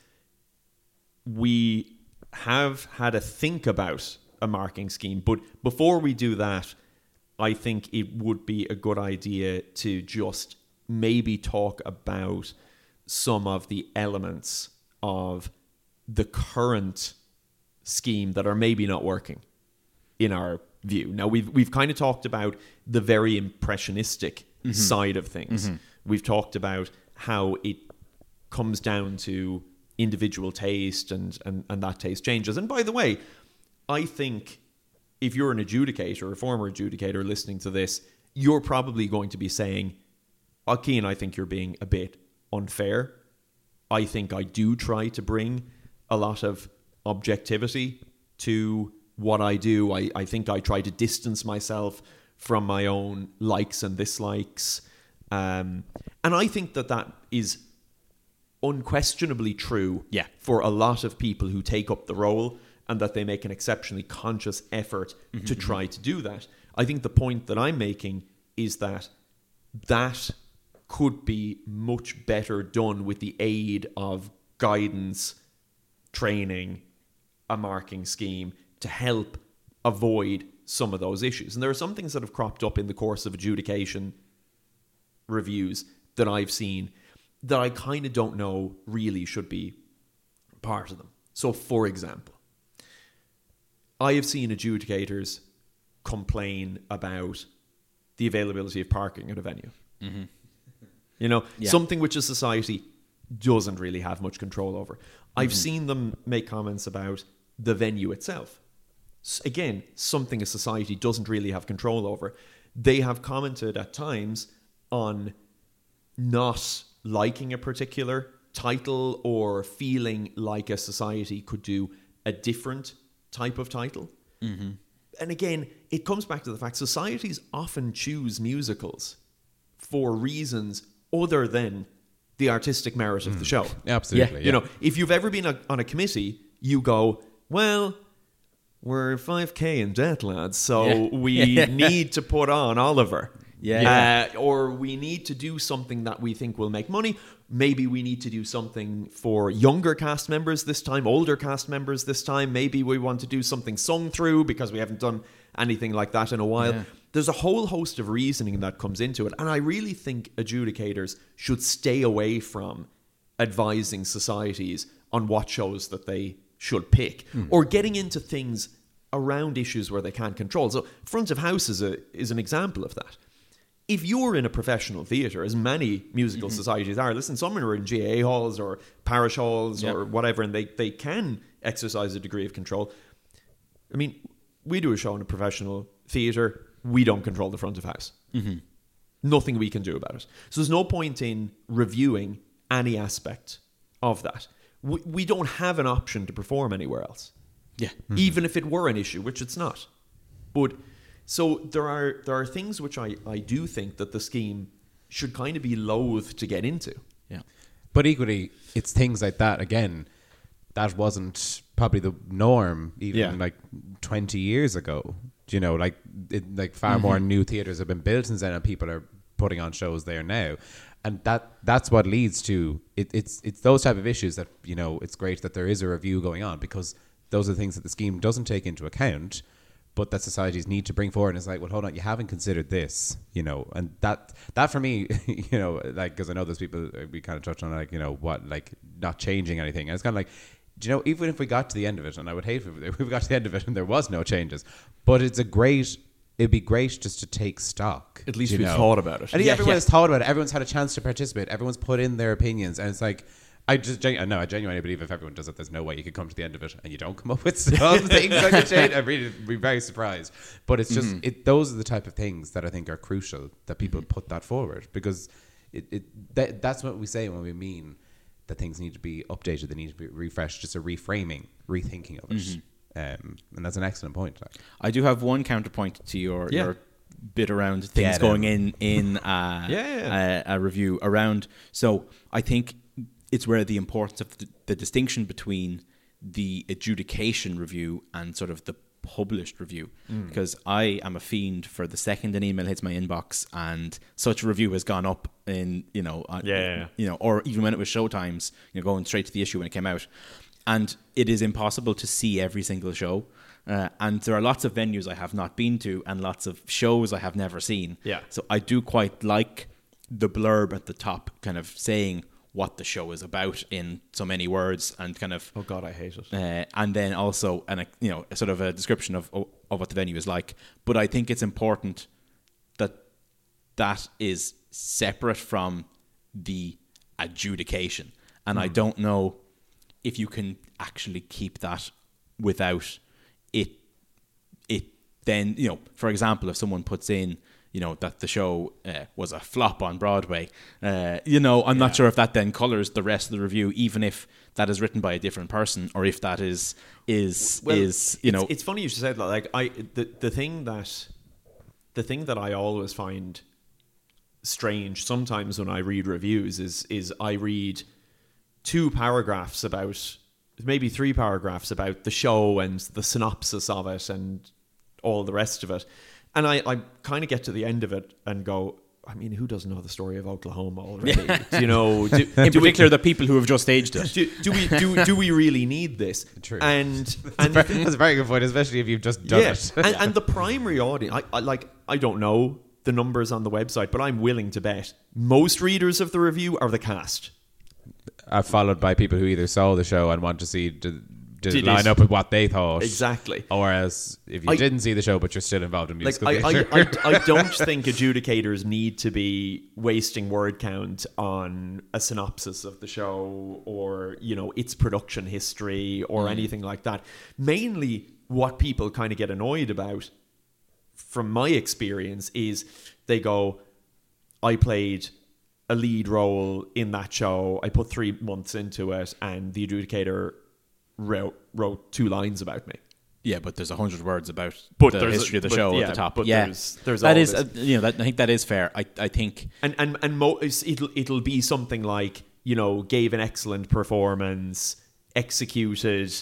we have had a think about a marking scheme. But before we do that, I think it would be a good idea to just maybe talk about some of the elements of the current scheme that are maybe not working in our view. Now, we've we've kind of talked about the very impressionistic mm-hmm. side of things. Mm-hmm. We've talked about how it comes down to individual taste, and, and, and that taste changes. And by the way, I think if you're an adjudicator, a former adjudicator listening to this, you're probably going to be saying, oh, Cian, I think you're being a bit unfair. I think I do try to bring a lot of objectivity to what I do. I, I think I try to distance myself from my own likes and dislikes. Um, and I think that that is unquestionably true yeah. for a lot of people who take up the role, and that they make an exceptionally conscious effort mm-hmm, to try mm-hmm. to do that. I think the point that I'm making is that that could be much better done with the aid of guidance, training, a marking scheme, to help avoid some of those issues. And there are some things that have cropped up in the course of adjudication reviews that I've seen that I kind of don't know really should be part of them. So, for example, I have seen adjudicators complain about the availability of parking at a venue. Mm-hmm. You know, yeah. something which a society doesn't really have much control over. I've mm-hmm. seen them make comments about the venue itself. Again, something a society doesn't really have control over. They have commented at times on not liking a particular title, or feeling like a society could do a different type of title. Mm-hmm. And again, it comes back to the fact societies often choose musicals for reasons other than the artistic merit of mm. the show. Absolutely. Yeah. Yeah. You know, if you've ever been a, on a committee, you go, well, we're five K in debt, lads, so yeah. we yeah. need to put on Oliver. Yeah. Uh, or we need to do something that we think will make money. Maybe we need to do something for younger cast members this time, older cast members this time. Maybe we want to do something sung through because we haven't done anything like that in a while. Yeah. There's a whole host of reasoning that comes into it. And I really think adjudicators should stay away from advising societies on what shows that they should pick, mm. or getting into things around issues where they can't control. So front of house is a is an example of that. If you're in a professional theatre, as many musical mm-hmm. societies are, listen, some are in G A A halls or parish halls yep. or whatever, and they, they can exercise a degree of control. I mean, we do a show in a professional theatre, we don't control the front of house. Mm-hmm. Nothing we can do about it. So there's no point in reviewing any aspect of that. We, we don't have an option to perform anywhere else. Yeah. Mm-hmm. Even if it were an issue, which it's not. But so there are there are things which I, I do think that the scheme should kind of be loath to get into. Yeah. But equally, it's things like that, again, that wasn't probably the norm even Yeah. like twenty years ago. You know, like it, like far Mm-hmm. more new theatres have been built since then, and people are putting on shows there now, and that that's what leads to it. It's it's those type of issues that, you know, it's great that there is a review going on, because those are the things that the scheme doesn't take into account, but that societies need to bring forward. And it's like, well, hold on, you haven't considered this, you know, and that that for me, you know, like, because I know there's people, we kind of touched on, like, you know, what, like not changing anything, and it's kind of like, do you know, even if we got to the end of it, and I would hate if we got to the end of it and there was no changes, but it's a great, it'd be great just to take stock. At least you we've know? thought about it. And Yeah, everyone yeah. has thought about it. Everyone's had a chance to participate. Everyone's put in their opinions, and it's like, I just, genu- no, I genuinely believe if everyone does it, there's no way you could come to the end of it and you don't come up with some things that could change. I'd really be very surprised. But it's just, Mm-hmm. it, those are the type of things that I think are crucial, that people put that forward, because it, it that, that's what we say when we mean that things need to be updated, they need to be refreshed, just a reframing, rethinking of it. Mm-hmm. Um, and that's an excellent point. Like. I do have one counterpoint to your Yeah. your bit around things Get going him. in in uh, Yeah, yeah, A, a review around. So I think it's where the importance of the, the distinction between the adjudication review and sort of the published review, Mm. because I am a fiend for the second an email hits my inbox and such a review has gone up in, you know, uh, Yeah, yeah, yeah. you know, or even when it was Showtime's, you know, going straight to the issue when it came out. And it is impossible to see every single show. Uh, and there are lots of venues I have not been to and lots of shows I have never seen. Yeah. So I do quite like the blurb at the top kind of saying what the show is about in so many words, and kind of Oh God, I hate it. uh, and then also an, you know, a sort of a description of of what the venue is like. But I think it's important that that is separate from the adjudication, and I don't know if you can actually keep that without it. It then, you know, for example, if someone puts in, you know, that the show uh, was a flop on Broadway, uh, you know, I'm not sure if that then colours the rest of the review, even if that is written by a different person, or if that is is Well, is you know. it's, it's funny you should say that. Like I, the the thing that the thing that I always find strange sometimes when I read reviews is is I read two paragraphs about, maybe three paragraphs about the show and the synopsis of it and all the rest of it, and I, I kind of get to the end of it and go, I mean, who doesn't know the story of Oklahoma already? You know, do, in do particular, we, the people who have just staged it. do, do we do do we really need this? True. And and That's a very good point, especially if you've just done yeah, it. and, and the primary audience, I, I like, I don't know the numbers on the website, but I'm willing to bet most readers of the review are the cast. Uh, followed by people who either saw the show and want to see did, did it Did line it- up with what they thought. Exactly. Or as if you I- didn't see the show but you're still involved in Like musical I, I, theatre. I, I don't think adjudicators need to be wasting word count on a synopsis of the show or, you know, its production history or anything like that. Mainly what people kind of get annoyed about, from my experience, is they go, I played a lead role in that show, I put three months into it, and the adjudicator wrote, wrote two lines about me. Yeah, but there's a hundred words about But the there's a- history of the but show yeah, at the top. but yeah, there's- there's that all is, this. uh, you know, that, I think that is fair. I I think And and and mo- it's- it'll it'll be something like, you know, gave an excellent performance, executed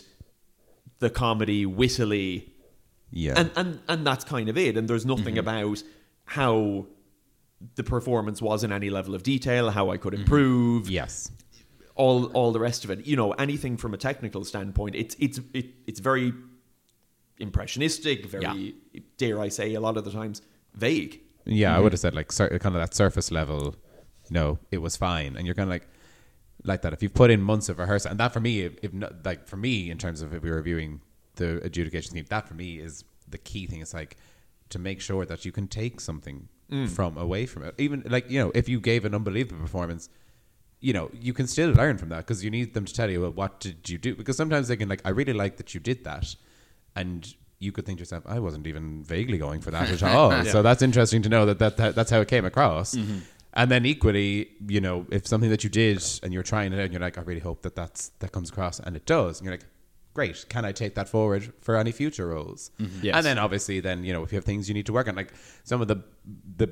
the comedy wittily, yeah. and and and that's kind of it. And there's nothing Mm-hmm. about how the performance was in any level of detail, how I could improve, yes. all all the rest of it. You know, anything from a technical standpoint, it's it's it, it's very impressionistic, very, dare I say, a lot of the times vague. Yeah, I would have said like sur- kind of that surface level, you know, it was fine. And you're kind of like, like that. If you've put in months of rehearsal, and that for me, if, if not, like for me, in terms of if we were reviewing the adjudication scheme, that for me is the key thing. It's like to make sure that you can take something from away from it. Even like, you know, if you gave an unbelievable performance, you know, you can still learn from that because you need them to tell you, well, what did you do? Because sometimes they can like, I really like that you did that. And you could think to yourself, I wasn't even vaguely going for that at all. yeah. So that's interesting to know that, that, that that's how it came across. Mm-hmm. And then equally, you know, if something that you did and you're trying it out and you're like, I really hope that that's, that comes across, and it does, and you're like, great, can I take that forward for any future roles? Mm-hmm. Yes. And then obviously then, you know, if you have things you need to work on, like some of the the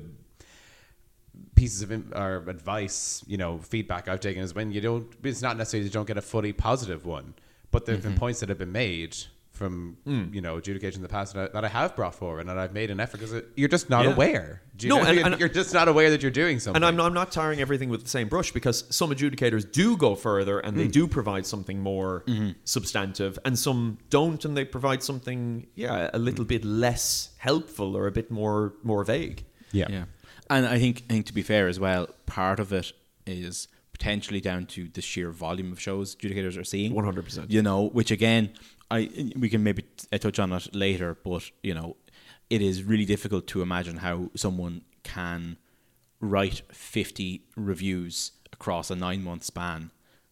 pieces of in, or advice, you know, feedback I've taken is when you don't, it's not necessarily you don't get a fully positive one, but there have mm-hmm. been points that have been made from, mm. you know, adjudication in the past that I, that I have brought forward and that I've made an effort because you're just not yeah. aware. Do you no, know? and, you're, and, you're just not aware that you're doing something. And I'm not, I'm not tarring everything with the same brush, because some adjudicators do go further and mm. they do provide something more mm-hmm. substantive, and some don't, and they provide something, yeah, a little mm. bit less helpful or a bit more more vague. Yeah. yeah. And I think, I think to be fair as well, part of it is potentially down to the sheer volume of shows adjudicators are seeing. one hundred percent. You know, which again, I we can maybe t- touch on it later, but, you know, it is really difficult to imagine how someone can write fifty reviews across a nine-month span,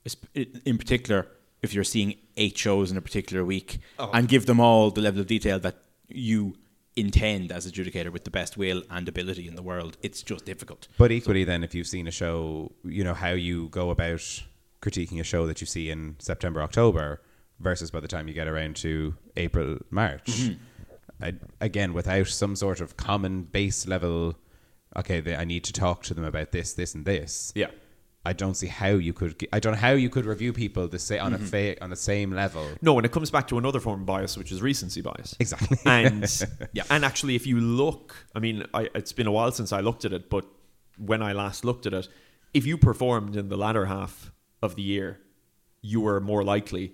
in particular if you're seeing eight shows in a particular week, oh. and give them all the level of detail that you intend as adjudicator with the best will and ability in the world. It's just difficult. But equally so, then, if you've seen a show, you know, how you go about critiquing a show that you see in September, October, versus by the time you get around to April, March. Mm-hmm. I, again, without some sort of common base level, okay, they, I need to talk to them about this, this, and this. Yeah, I don't see how you could. I don't know how you could review people the say on mm-hmm. a fa- on the same level. No, and it comes back to another form of bias, which is recency bias. Exactly. And yeah, and actually, if you look, I mean, I, it's been a while since I looked at it, but when I last looked at it, if you performed in the latter half of the year, you were more likely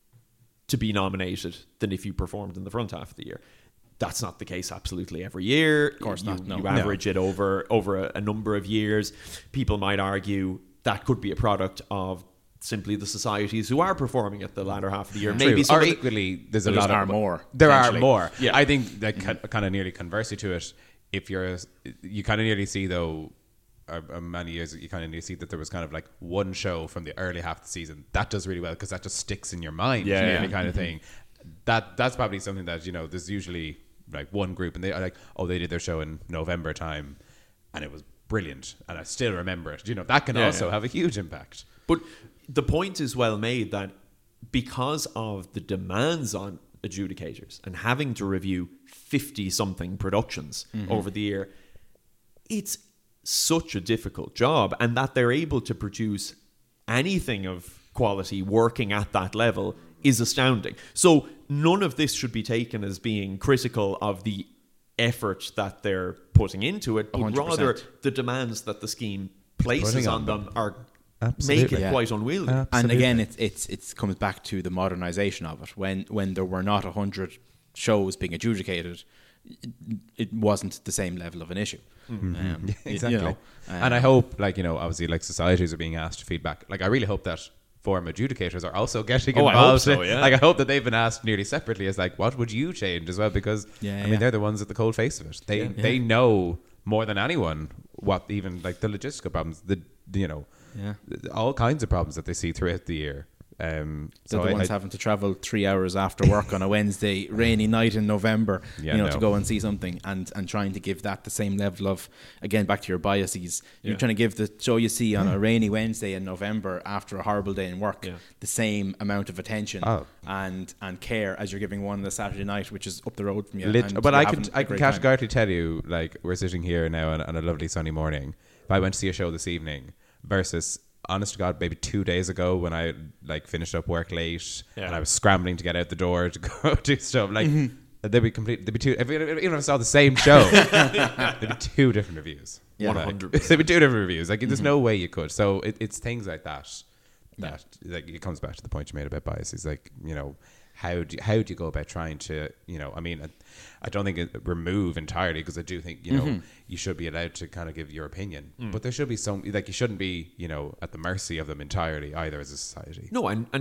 to be nominated than if you performed in the front half of the year. That's not the case absolutely every year. Of course you, not. No. You average no. it over over a, a number of years. People might argue that could be a product of simply the societies who are performing at the latter half of the year. True. Maybe some or of the, equally, there's a there lot are of more. There are more. Yeah. I think that mm-hmm. kind of nearly conversely to it. If you're, you kind of nearly see though. Uh, uh, many years you kind of see that there was kind of like one show from the early half of the season that does really well because that just sticks in your mind, yeah, yeah. kind mm-hmm. of thing. That that's probably something that, you know, there's usually like one group and they are like, oh, they did their show in November time and it was brilliant and I still remember it. You know, that can yeah, also yeah. have a huge impact. But the point is well made that because of the demands on adjudicators and having to review fifty something productions mm-hmm. over the year, it's such a difficult job, and that they're able to produce anything of quality working at that level is astounding. So none of this should be taken as being critical of the effort that they're putting into it, but one hundred percent. Rather the demands that the scheme places on, on them, them are Absolutely. Make it yeah. quite unwieldy. Absolutely. And again, it's it's it's comes back to the modernization of it. When when there were not a hundred shows being adjudicated, it, it wasn't the same level of an issue. Mm-hmm. Um, yeah, exactly. You know, um, and I hope, like, you know, obviously, like, societies are being asked feedback. Like, I really hope that forum adjudicators are also getting oh, involved. I hope so, yeah. Like, I hope that they've been asked nearly separately as, like, what would you change as well? Because, yeah, I yeah. mean, they're the ones at the cold face of it. They yeah. they know more than anyone what even, like, the logistical problems, the, the you know, yeah. all kinds of problems that they see throughout the year. Um, so so the ones I, having to travel three hours after work on a Wednesday, rainy night in November, yeah, you know, no. to go and see something, and, and trying to give that the same level of, again, back to your biases. Yeah. You're trying to give the show you see on a rainy Wednesday in November after a horrible day in work yeah. the same amount of attention oh. and and care as you're giving one on a Saturday night, which is up the road from you. Lit- but I can I can categorically tell you, like, we're sitting here now on, on a lovely sunny morning. If I went to see a show this evening versus, honest to God, maybe two days ago when I like finished up work late yeah. and I was scrambling to get out the door to go do stuff, like mm-hmm. they'd be complete. They'd be two. If, even if I saw the same show, there'd be two different reviews. Yeah, one hundred percent. There'd be two different reviews. Like, mm-hmm. there's no way you could. So it, it's things like that. That yeah. like it comes back to the point you made about bias. Is like, you know, how do you, how do you go about trying to, you know, I mean, I, I don't think it remove entirely, because I do think, you know, mm-hmm. you should be allowed to kind of give your opinion, mm. but there should be some, like, you shouldn't be, you know, at the mercy of them entirely either as a society. No, and and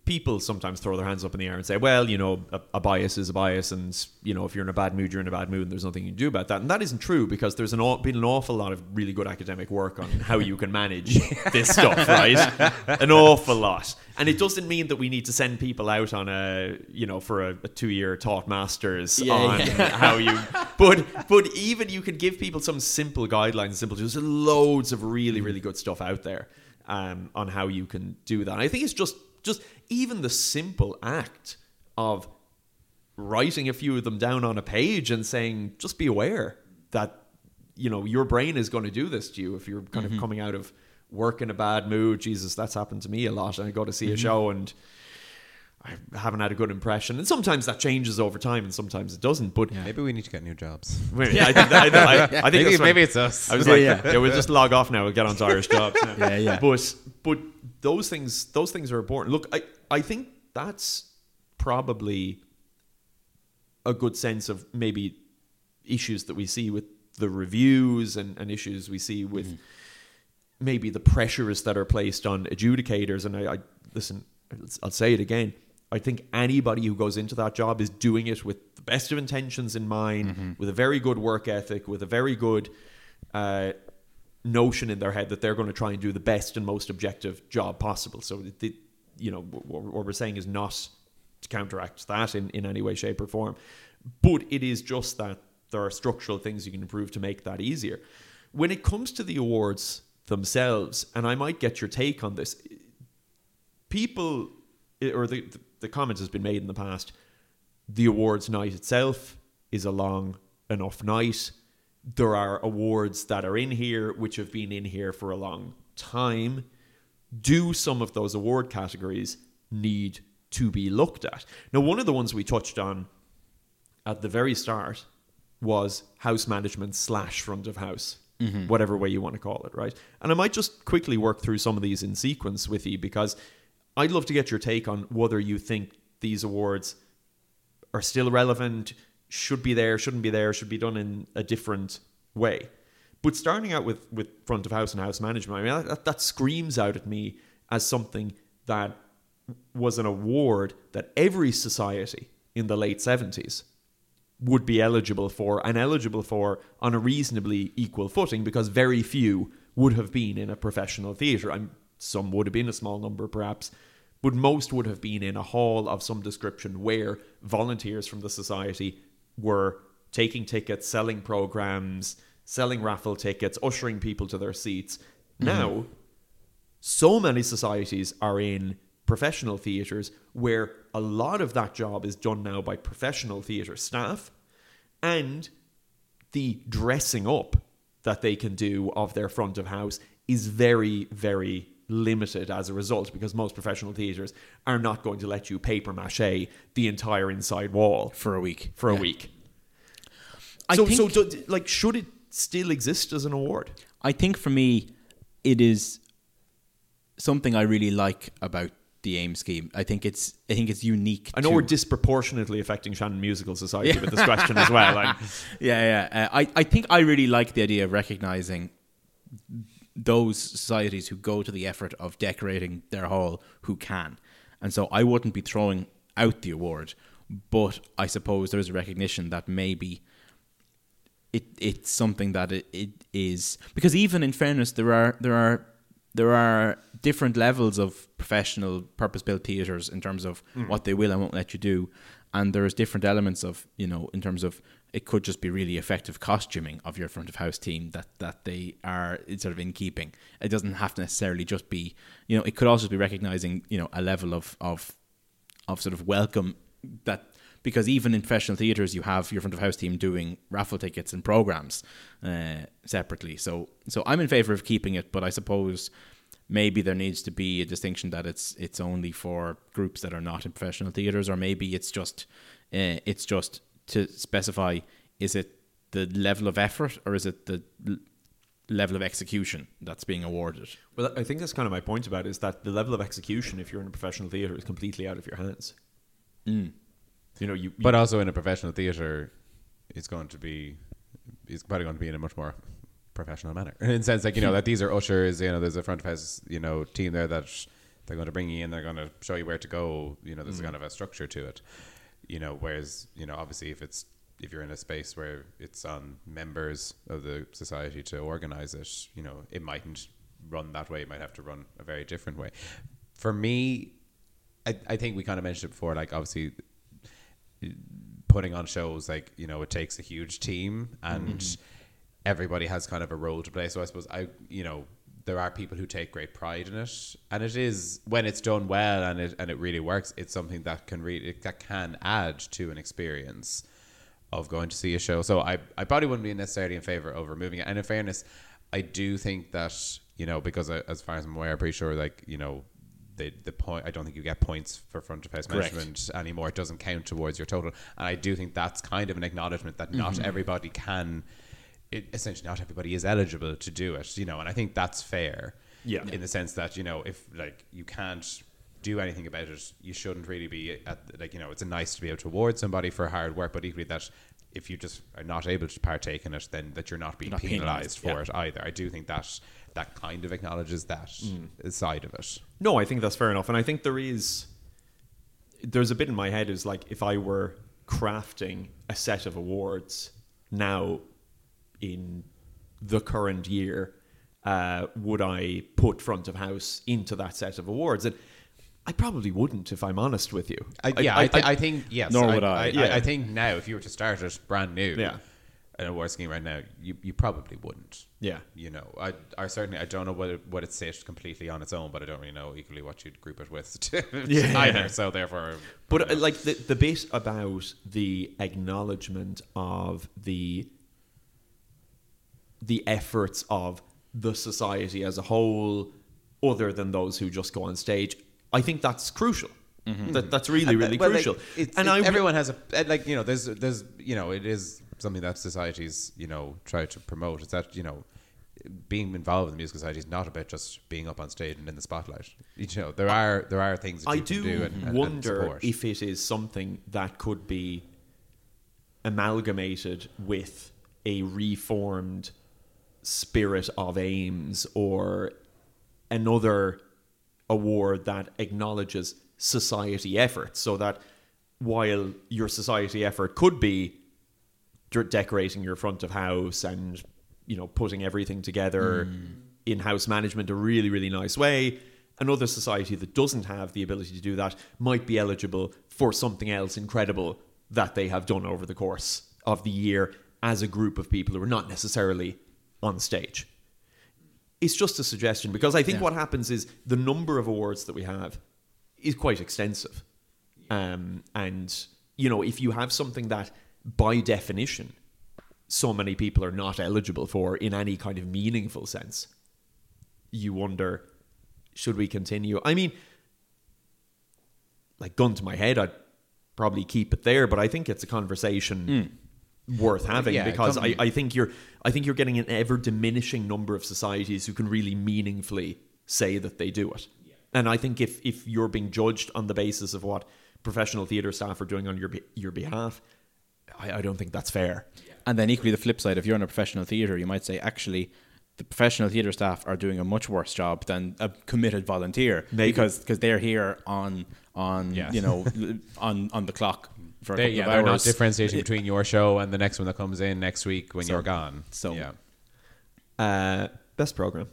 people sometimes throw their hands up in the air and say, well, you know, a, a bias is a bias, and, you know, if you're in a bad mood, you're in a bad mood, and there's nothing you can do about that. And that isn't true, because there's an, been an awful lot of really good academic work on how you can manage this stuff, right? An awful lot. And it doesn't mean that we need to send people out on a, you know, for a, a two-year taught masters yeah, on yeah. how you... But but even you can give people some simple guidelines, simple... There's loads of really, really good stuff out there um, on how you can do that. And I think it's just... Just even the simple act of writing a few of them down on a page and saying, just be aware that, you know, your brain is going to do this to you if you're kind mm-hmm. of coming out of work in a bad mood. Jesus, that's happened to me a lot. And I go to see mm-hmm. a show and I haven't had a good impression. And sometimes that changes over time and sometimes it doesn't. But yeah. maybe we need to get new jobs. yeah. I think, that, I, I, I think maybe, that's maybe it's us. I was yeah, like, yeah. yeah, we'll just log off now. We'll get on to Irish jobs now. Yeah, yeah. But, but those things, those things are important. Look, I, I think that's probably a good sense of maybe issues that we see with the reviews and, and issues we see with mm. maybe the pressures that are placed on adjudicators. And I, I listen, I'll say it again. I think anybody who goes into that job is doing it with the best of intentions in mind, mm-hmm. with a very good work ethic, with a very good uh, notion in their head that they're going to try and do the best and most objective job possible. So, the, you know, what, what we're saying is not to counteract that in, in any way, shape or form. But it is just that there are structural things you can improve to make that easier. When it comes to the awards themselves, and I might get your take on this, people, or the, the, the comment has been made in the past, the awards night itself is a long enough night. There are awards that are in here which have been in here for a long time. Do some of those award categories need to be looked at? Now, one of the ones we touched on at the very start was house management slash front of house, mm-hmm. whatever way you want to call it, right? And I might just quickly work through some of these in sequence with you, because I'd love to get your take on whether you think these awards are still relevant, should be there, shouldn't be there, should be done in a different way. But starting out with, with front of house and house management, I mean, that, that screams out at me as something that was an award that every society in the late seventies would be eligible for, and eligible for on a reasonably equal footing, because very few would have been in a professional theatre. I'm Some would have been a small number, perhaps, but most would have been in a hall of some description where volunteers from the society were taking tickets, selling programs, selling raffle tickets, ushering people to their seats. Mm-hmm. Now, so many societies are in professional theatres where a lot of that job is done now by professional theatre staff, and the dressing up that they can do of their front of house is very, very limited as a result, because most professional theatres are not going to let you paper mache the entire inside wall for a week. For yeah. a week. I so, think, so do, like, should it still exist as an award? I think for me, it is something I really like about the AIM scheme. I think it's I think it's unique. I know to we're disproportionately affecting Shannon Musical Society yeah. with this question as well. I'm yeah, yeah. Uh, I, I think I really like the idea of recognising those societies who go to the effort of decorating their hall who can. And so I wouldn't be throwing out the award, but I suppose there's a recognition that maybe it it's something that it, it is, because even in fairness, there are there are there are different levels of professional purpose-built theatres in terms of mm. what they will and won't let you do, and there's different elements of, you know, in terms of, it could just be really effective costuming of your front of house team that, that they are sort of in keeping. It doesn't have to necessarily just be, you know, it could also be recognising, you know, a level of, of, of sort of welcome that, because even in professional theatres, you have your front of house team doing raffle tickets and programmes uh, separately. So, so I'm in favour of keeping it, but I suppose maybe there needs to be a distinction that it's it's only for groups that are not in professional theatres, or maybe it's just uh, it's just to specify, is it the level of effort or is it the l- level of execution that's being awarded? Well, I think that's kind of my point about it, is that the level of execution, if you're in a professional theatre, is completely out of your hands. Mm. You know, you, you but also in a professional theatre, it's going to be, it's probably going to be in a much more professional manner, in the sense, like, you know, that these are ushers, you know, there's a front of house, you know, team there that they're going to bring you in, they're going to show you where to go. You know, there's mm. kind of a structure to it. You know, whereas, you know, obviously if it's, if you're in a space where it's on members of the society to organize it, you know, it mightn't run that way. It might have to run a very different way. For me, I, I think we kind of mentioned it before, like obviously putting on shows, like, you know, it takes a huge team and mm-hmm. everybody has kind of a role to play. So I suppose I, you know, there are people who take great pride in it, and it is, when it's done well and it and it really works, it's something that can really, that can add to an experience of going to see a show. So I, I probably wouldn't be necessarily in favor of removing it. And in fairness, I do think that, you know, because I, as far as I'm aware, I'm pretty sure, like, you know, the the point, I don't think you get points for front of house management anymore. It doesn't count towards your total. And I do think that's kind of an acknowledgement that not mm-hmm. everybody can, it, essentially not everybody is eligible to do it, you know, and I think that's fair. Yeah. In the sense that, you know, if like you can't do anything about it, you shouldn't really be at, like, you know, it's nice to be able to award somebody for hard work, but equally that if you just are not able to partake in it, then that you're not being not penalized, penalized for yeah. it either. I do think that that kind of acknowledges that mm. side of it. No, I think that's fair enough. And I think there is, there's a bit in my head is like, if I were crafting a set of awards now in the current year, uh, would I put front of house into that set of awards? And I probably wouldn't, if I'm honest with you. I, yeah, I, I, th- I think, yes. Nor would I. I, yeah. I, I think now, if you were to start it brand new, yeah. an award scheme right now, you, you probably wouldn't. Yeah. You know, I, I certainly, I don't know what it, what it sits completely on its own, but I don't really know equally what you'd group it with yeah. either. So therefore. But uh, like the, the bit about the acknowledgement of the, the efforts of the society as a whole, other than those who just go on stage, I think that's crucial. Mm-hmm. That that's really, really well, crucial. Like, it's, and it, I, everyone has a, like, you know, there's, there's, you know, it is something that societies, you know, try to promote. It's that, you know, being involved in the music society is not about just being up on stage and in the spotlight. You know, there are there are things that I you do can do and, and, wonder and support. if it is something that could be amalgamated with a reformed Spirit of Aims or another award that acknowledges society effort, so that while your society effort could be de- decorating your front of house and, you know, putting everything together mm. in-house management a really, really nice way, another society that doesn't have the ability to do that might be eligible for something else incredible that they have done over the course of the year as a group of people who are not necessarily on stage. It's just a suggestion, because I think yeah. what happens is the number of awards that we have is quite extensive. Um, and, you know, if you have something that, by definition, so many people are not eligible for in any kind of meaningful sense, you wonder, should we continue? I mean, like, gun to my head, I'd probably keep it there, but I think it's a conversation mm. worth having, yeah, because I, I think you're I think you're getting an ever diminishing number of societies who can really meaningfully say that they do it. Yeah. And I think if if you're being judged on the basis of what professional theatre staff are doing on your your behalf, I, I don't think that's fair. Yeah. And then equally the flip side, if you're in a professional theatre, you might say, actually, the professional theatre staff are doing a much worse job than a committed volunteer. Maybe. because because they're here on on yes. you know on on the clock for a they, couple yeah, of they're hours. not differentiating between your show and the next one that comes in next week when so, you're gone. So yeah, uh, best program.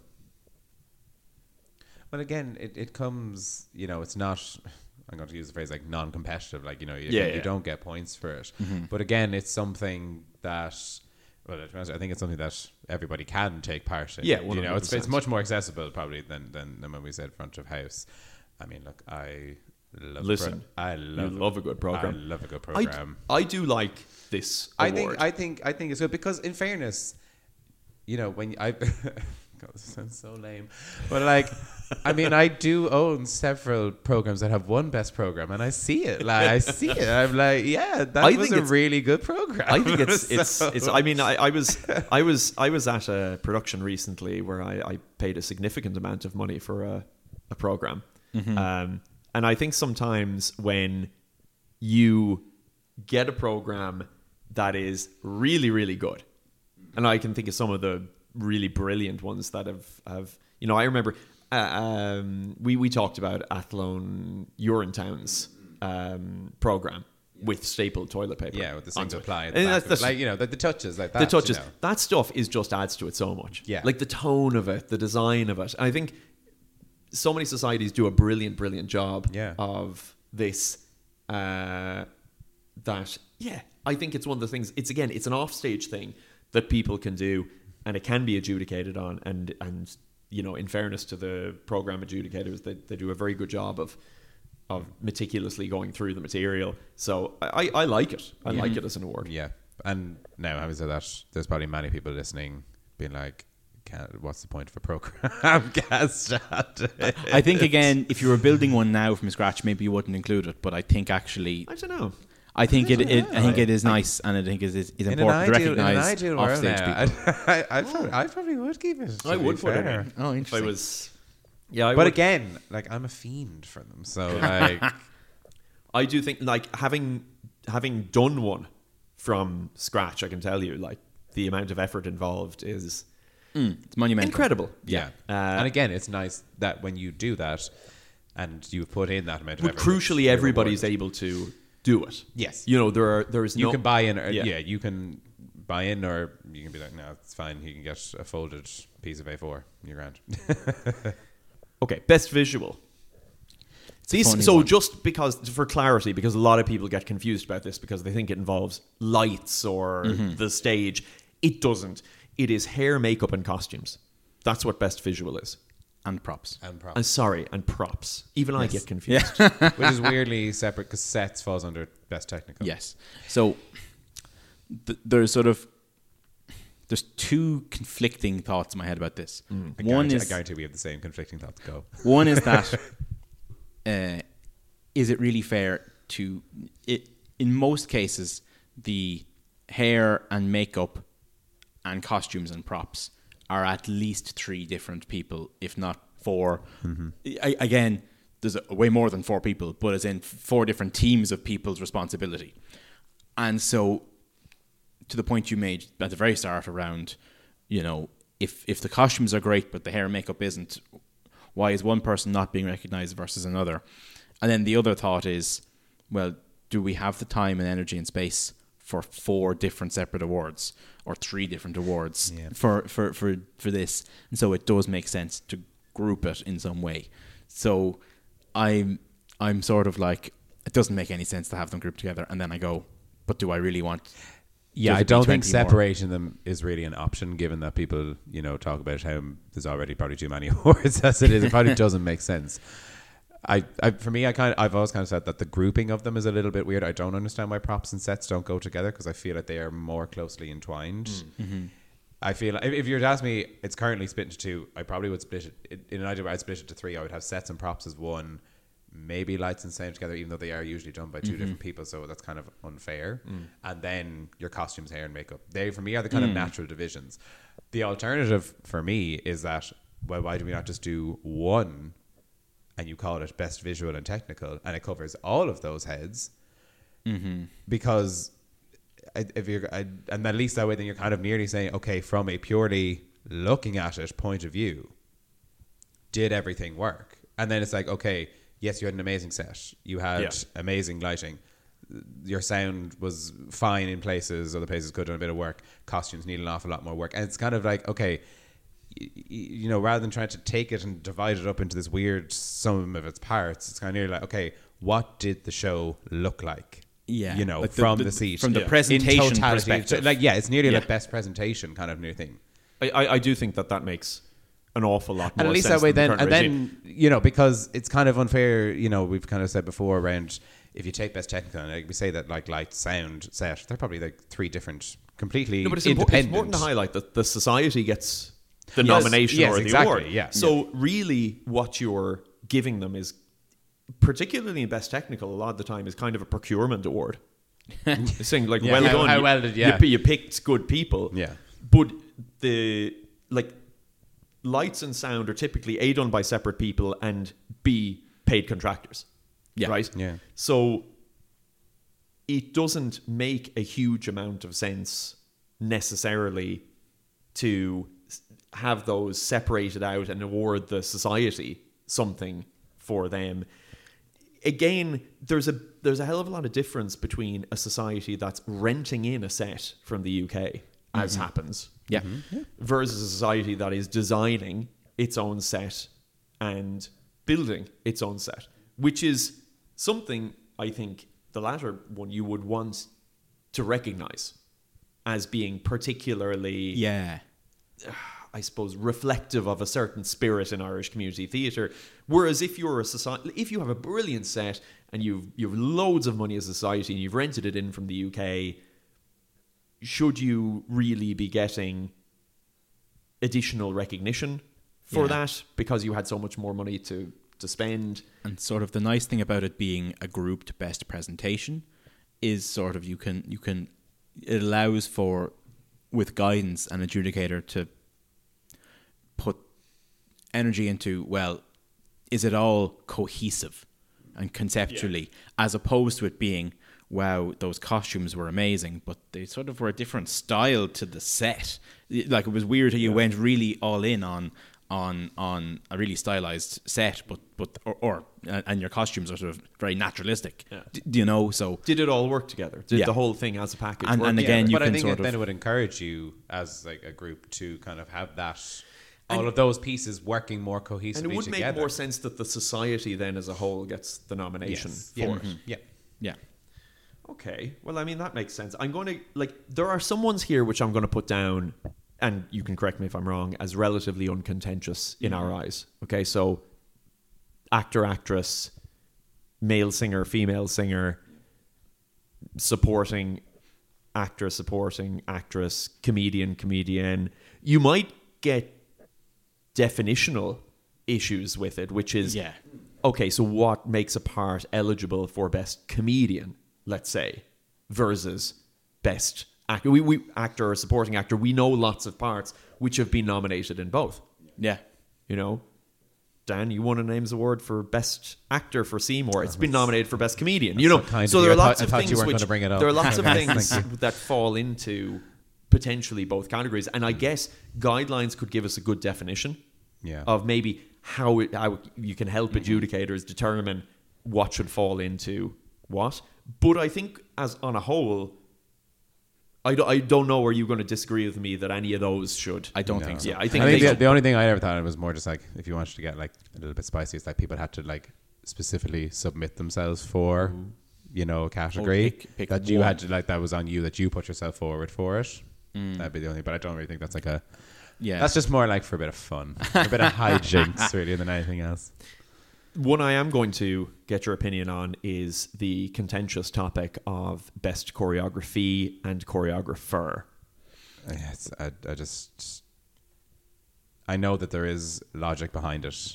Well, again, it, it comes, you know, it's not, I'm going to use the phrase like non-competitive, like, you know, you, yeah, you yeah. don't get points for it. Mm-hmm. But again, it's something that, well, I think it's something that everybody can take part in. Yeah, you know, it's it's much more accessible probably than, than, than when we said front of house. I mean, look, I love Listen, pro- I love, you love a good program. I love a good program. I, I do like this award. I think I think I think it's good because, in fairness, you know, when I God, this sounds so lame, but like, I mean, I do own several programs that have won best program, and I see it. Like, I see it. I'm like, yeah, that I was think a really good program. I think it's so. it's it's. I mean, I, I was I was I was at a production recently where I, I paid a significant amount of money for a a program, mm-hmm. um, and I think sometimes when you get a program that is really really good, and I can think of some of the really brilliant ones that have have you know I remember uh, um, we we talked about Athlone Urinetown's um, program with stapled toilet paper. Yeah, with the single onto it. ply. And The that's- back, that's- like you know, the, the touches like that. the touches, You know. that stuff is just adds to it so much. Yeah. Like the tone of it, the design of it. I think so many societies do a brilliant, brilliant job Yeah. of this. Uh, that, yeah, I think it's one of the things, it's again, it's an offstage thing that people can do and it can be adjudicated on. And, and you know, in fairness to the program adjudicators, they, they do a very good job of of meticulously going through the material. So I, I like it. I Yeah. like it as an award. Yeah, and now having said that, there's probably many people listening being like, Can't, "What's the point of a program?" Cast I think again, if you were building one now from scratch, maybe you wouldn't include it. But I think actually, I don't know. I think it, it I think know. it is nice, and I think it is it's in an important ideal, to in an recognise ideal world offstage now, people. I, I, I, probably, I probably would keep it. to I be would put it fair. in. Oh, If I interesting. was, yeah, I But would. again, like I'm a fiend for them, so like, I do think like having having done one from scratch, I can tell you like the amount of effort involved is Mm, it's monumental. incredible. yeah. Uh, and again, it's nice that when you do that, and you put in that amount of But effort, crucially, you're everybody's rewarded. able to do it. Yes. You know, there are there is You no can buy in, or, Yeah. yeah. you can buy in, or you can be like, no, it's fine. You can get a folded piece of A four. You're grand. Okay, best visual. These, funny so one. just because, for clarity, because a lot of people get confused about this because they think it involves lights or Mm-hmm. the stage. It doesn't. It is hair, makeup, and costumes. That's what best visual is. and props. and I'm props, sorry, and props. Even I get confused. which is weirdly separate because sets falls under best technical. Yes. So th- there's sort of there's two conflicting thoughts in my head about this. I One guarantee, is I guarantee we have the same conflicting thoughts. Go. One is that uh, is it really fair to it, in most cases the hair and makeup and costumes and props are at least three different people, if not four. I, again, there's a, way more than four people, but as in four different teams of people's responsibility. And so, to the point you made at the very start around, you know, if if the costumes are great but the hair and makeup isn't, why is one person not being recognized versus another? And then the other thought is, well, do we have the time and energy and space for four different separate awards or three different awards Yeah. for, for, for, for this? And so it does make sense to group it in some way. So I'm I'm sort of like, it doesn't make any sense to have them grouped together. And then I go, but do I really want... Yeah, does I it be don't think twenty more? separating them is really an option, given that people, you know, talk about how there's already probably too many awards as it is. It probably doesn't make sense. I, I, for me, I kind of, I've always kind of said that the grouping of them is a little bit weird. I don't understand why props and sets don't go together because I feel like they are more closely entwined. Mm-hmm. I feel if, if you were to ask me, it's currently split into two. I probably would split it in an ideal way. I'd split it to three. I would have sets and props as one, maybe lights and sound together, even though they are usually done by two different people. So that's kind of unfair. And then your costumes, hair, and makeup. They, for me, are the kind of natural divisions. The alternative for me is that, well, why do we not just do one? And you call it best visual and technical, and it covers all of those heads. Mm-hmm. Because I- if you're, I, and at least that way, then you're kind of nearly saying, okay, from a purely looking at it point of view, did everything work? And then it's like, okay, yes, you had an amazing set, you had Yeah. amazing lighting, your sound was fine in places, other places could have done a bit of work, costumes need an awful lot more work, and it's kind of like, okay, you know, rather than trying to take it and divide it up into this weird sum of its parts, it's kind of nearly like, okay, what did the show look like? Yeah. You know, Like the- from the- the, seat. from the In presentation totality. perspective. Like, yeah, it's nearly Yeah. like best presentation kind of new thing. I, I, I do think that that makes an awful lot more And at least sense that way than then, the and current regime. then, you know, because it's kind of unfair, you know, we've kind of said before around, if you take best technical, and like we say that like light, sound, set, they're probably like three different, completely No, but it's, impor- it's independent. important to highlight that the society gets the Yes, nomination yes, or the exactly, award. yeah. So really what you're giving them is, particularly in best technical, a lot of the time is kind of a procurement award. It's saying like, Yeah, well how- done. how you, well did- you yeah. pi- you picked good people. Yeah. But the, like, lights and sound are typically A, done by separate people, and B, paid contractors. Yeah. Right? Yeah. So it doesn't make a huge amount of sense necessarily to have those separated out and award the society something for them. Again, there's a there's a hell of a lot of difference between a society that's renting in a set from the U K, as mm-hmm. happens, yeah. Mm-hmm. yeah, versus a society that is designing its own set and building its own set, which is something I think the latter one you would want to recognize as being particularly, yeah, I suppose, reflective of a certain spirit in Irish community theatre. Whereas if you're a society, if you have a brilliant set and you've you've loads of money as a society and you've rented it in from the U K, should you really be getting additional recognition for yeah. that because you had so much more money to to spend? And sort of the nice thing about it being a grouped best presentation is sort of you can you can it allows for, with guidance, an adjudicator to put energy into, well, is it all cohesive and conceptually, yeah. as opposed to it being, wow, those costumes were amazing, but they sort of were a different style to the set. Like, it was weird how you yeah. went really all in on on on a really stylized set, but but or, or and your costumes are sort of very naturalistic. Yeah. D- do you know? So did it all work together? Did yeah. the whole thing as a package and, work? And again, yeah, you but can I think sort it, of then it would encourage you as like a group to kind of have that. All and, of those pieces working more cohesively together. And it would together. make more sense that the society then as a whole gets the nomination yes. for yeah. it. Mm-hmm. Yeah. Yeah. Okay. Well, I mean, that makes sense. I'm going to, like, there are some ones here which I'm going to put down, and you can correct me if I'm wrong, as relatively uncontentious in mm-hmm. our eyes. Okay, so actor, actress, male singer, female singer, supporting actor, supporting actress, comedian, comedian. You might get definitional issues with it, which is, yeah. okay, so what makes a part eligible for best comedian, let's say, versus best actor? We, we actor or supporting actor, we know lots of parts which have been nominated in both. Yeah. You know, Dan, you won a Names Award for best actor for Seymour. It's been nominated for best comedian. You know, so, so there are lots I of thought things you weren't which going to bring it up. there are lots of things that fall into potentially both categories, and I guess guidelines could give us a good definition yeah. of maybe how it, how you can help mm-hmm. adjudicators determine what should fall into what. But I think, as on a whole, I don't, I don't know, are you going to disagree with me that any of those should? I don't no. think so. Yeah, I think, I think they the, the only thing I ever thought it was more just like, if you wanted to get like a little bit spicy, it's like people had to like specifically submit themselves for, mm-hmm. you know, a category oh, pick, pick that you one. had to, like, that was on you, that you put yourself forward for it. Mm. That'd be the only, but I don't really think that's like a, yeah. that's just more like for a bit of fun, a bit of hijinks really than anything else. One I am going to get your opinion on is the contentious topic of best choreography and choreographer. Yes, I, I just, I know that there is logic behind it.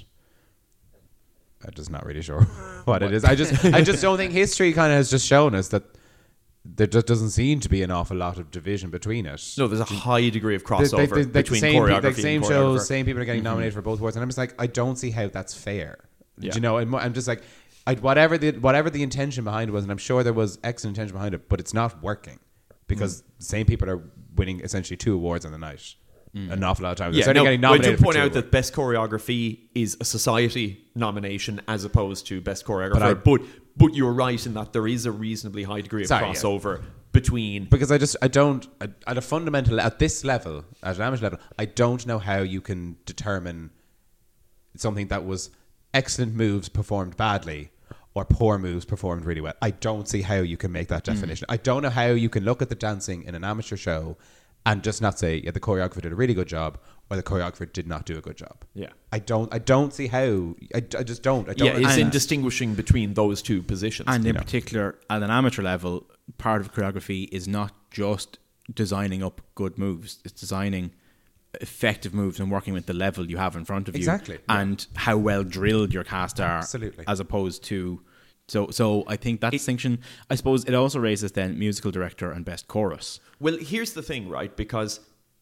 I'm just not really sure what it is. I just, I just don't think history kind of has just shown us that there just doesn't seem to be an awful lot of division between it. No, there's a high degree of crossover the, the, the, between the same, choreography the same and shows, same people are getting mm-hmm. nominated for both awards, and I'm just like, I don't see how that's fair. Yeah. Do you know? I'm just like, I, whatever the whatever the intention behind it was, and I'm sure there was excellent intention behind it, but it's not working because mm. the same people are winning essentially two awards on the night. Mm. An awful lot of times. Yeah, no, getting I do point out awards. that best choreography is a society nomination as opposed to best choreographer. But, I, but but you're right in that there is a reasonably high degree of sorry, crossover yeah. between. Because I just I don't at a fundamental at this level at an amateur level I don't know how you can determine something that was excellent moves performed badly or poor moves performed really well. I don't see how you can make that definition. Mm. I don't know how you can look at the dancing in an amateur show and just not say, yeah, the choreographer did a really good job or the choreographer did not do a good job. Yeah. I don't I don't see how. I, I just don't. I don't yeah, it's in distinguishing between those two positions. And in know. particular, at an amateur level, part of choreography is not just designing up good moves. It's designing effective moves and working with the level you have in front of you. Exactly. And yeah. how well drilled your cast are. Absolutely. As opposed to... So so I think that it, distinction, I suppose it also raises then musical director and best chorus. Well, here's the thing, right? Because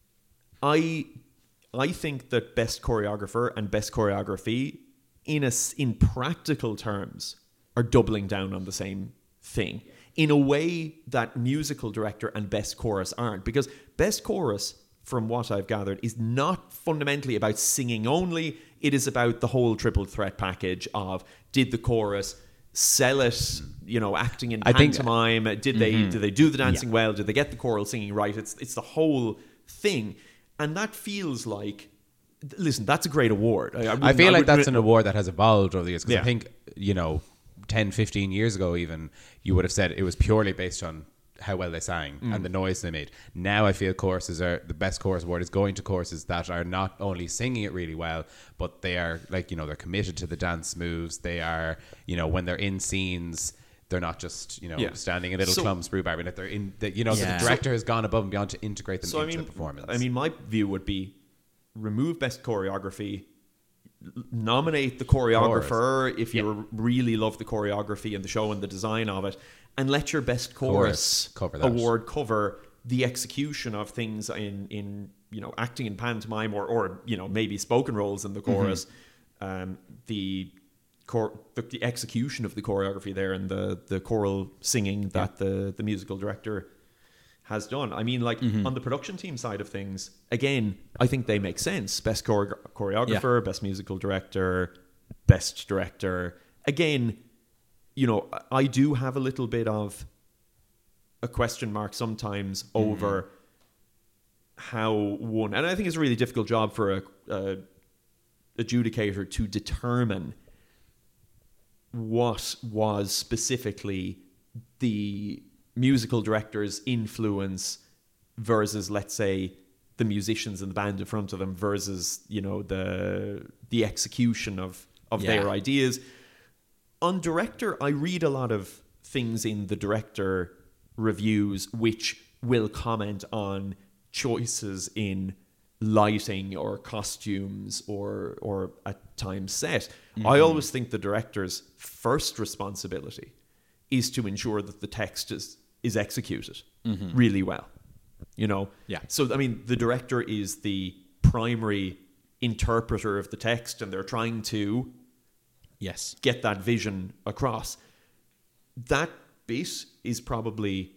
I I think that best choreographer and best choreography in a, in practical terms are doubling down on the same thing in a way that musical director and best chorus aren't. Because best chorus from what I've gathered, is not fundamentally about singing only. It is about the whole triple threat package of, did the chorus sell it, you know, acting in I think- pantomime? Did they did they do the dancing well? Did they get the choral singing right? It's it's the whole thing. And that feels like, listen, that's a great award. I, I, I feel I like would- that's an award that has evolved over the years. Because Yeah. I think, you know, ten, fifteen years ago even, you would have said it was purely based on how well they sang Mm. and the noise they made. Now I feel choruses are, the best chorus award is going to choruses that are not only singing it really well, but they are, like, you know, they're committed to the dance moves. They are, you know, when they're in scenes, they're not just, you know, Yeah. standing in little So- clumps, rhubarb, that they're in, that, you know, Yeah. the director has gone above and beyond to integrate them So I into mean, the performance. I mean, my view would be remove best choreography, l- nominate the choreographer if you really love the choreography and the show and the design of it, and let your best chorus, Chorus cover that. award cover the execution of things in in you know acting in pantomime or or you know maybe spoken roles in the chorus, um, the. Cor- the, the execution of the choreography there and the, the choral singing that the, the musical director has done. I mean, like, on the production team side of things, again, I think they make sense. Best chore- choreographer, best musical director, best director. Again, you know, I I do have a little bit of a question mark sometimes over how one, and I think it's a really difficult job for a, a adjudicator to determine what was specifically the musical director's influence versus, let's say, the musicians and the band in front of them versus, you know, the the execution of, of Yeah. their ideas. On director, I read a lot of things in the director reviews which will comment on choices in lighting or costumes or or at times set. Mm-hmm. I always think the director's first responsibility is to ensure that the text is is executed really well. You know? Yeah. So I mean, the director is the primary interpreter of the text, and they're trying to Yes. get that vision across. That bit is probably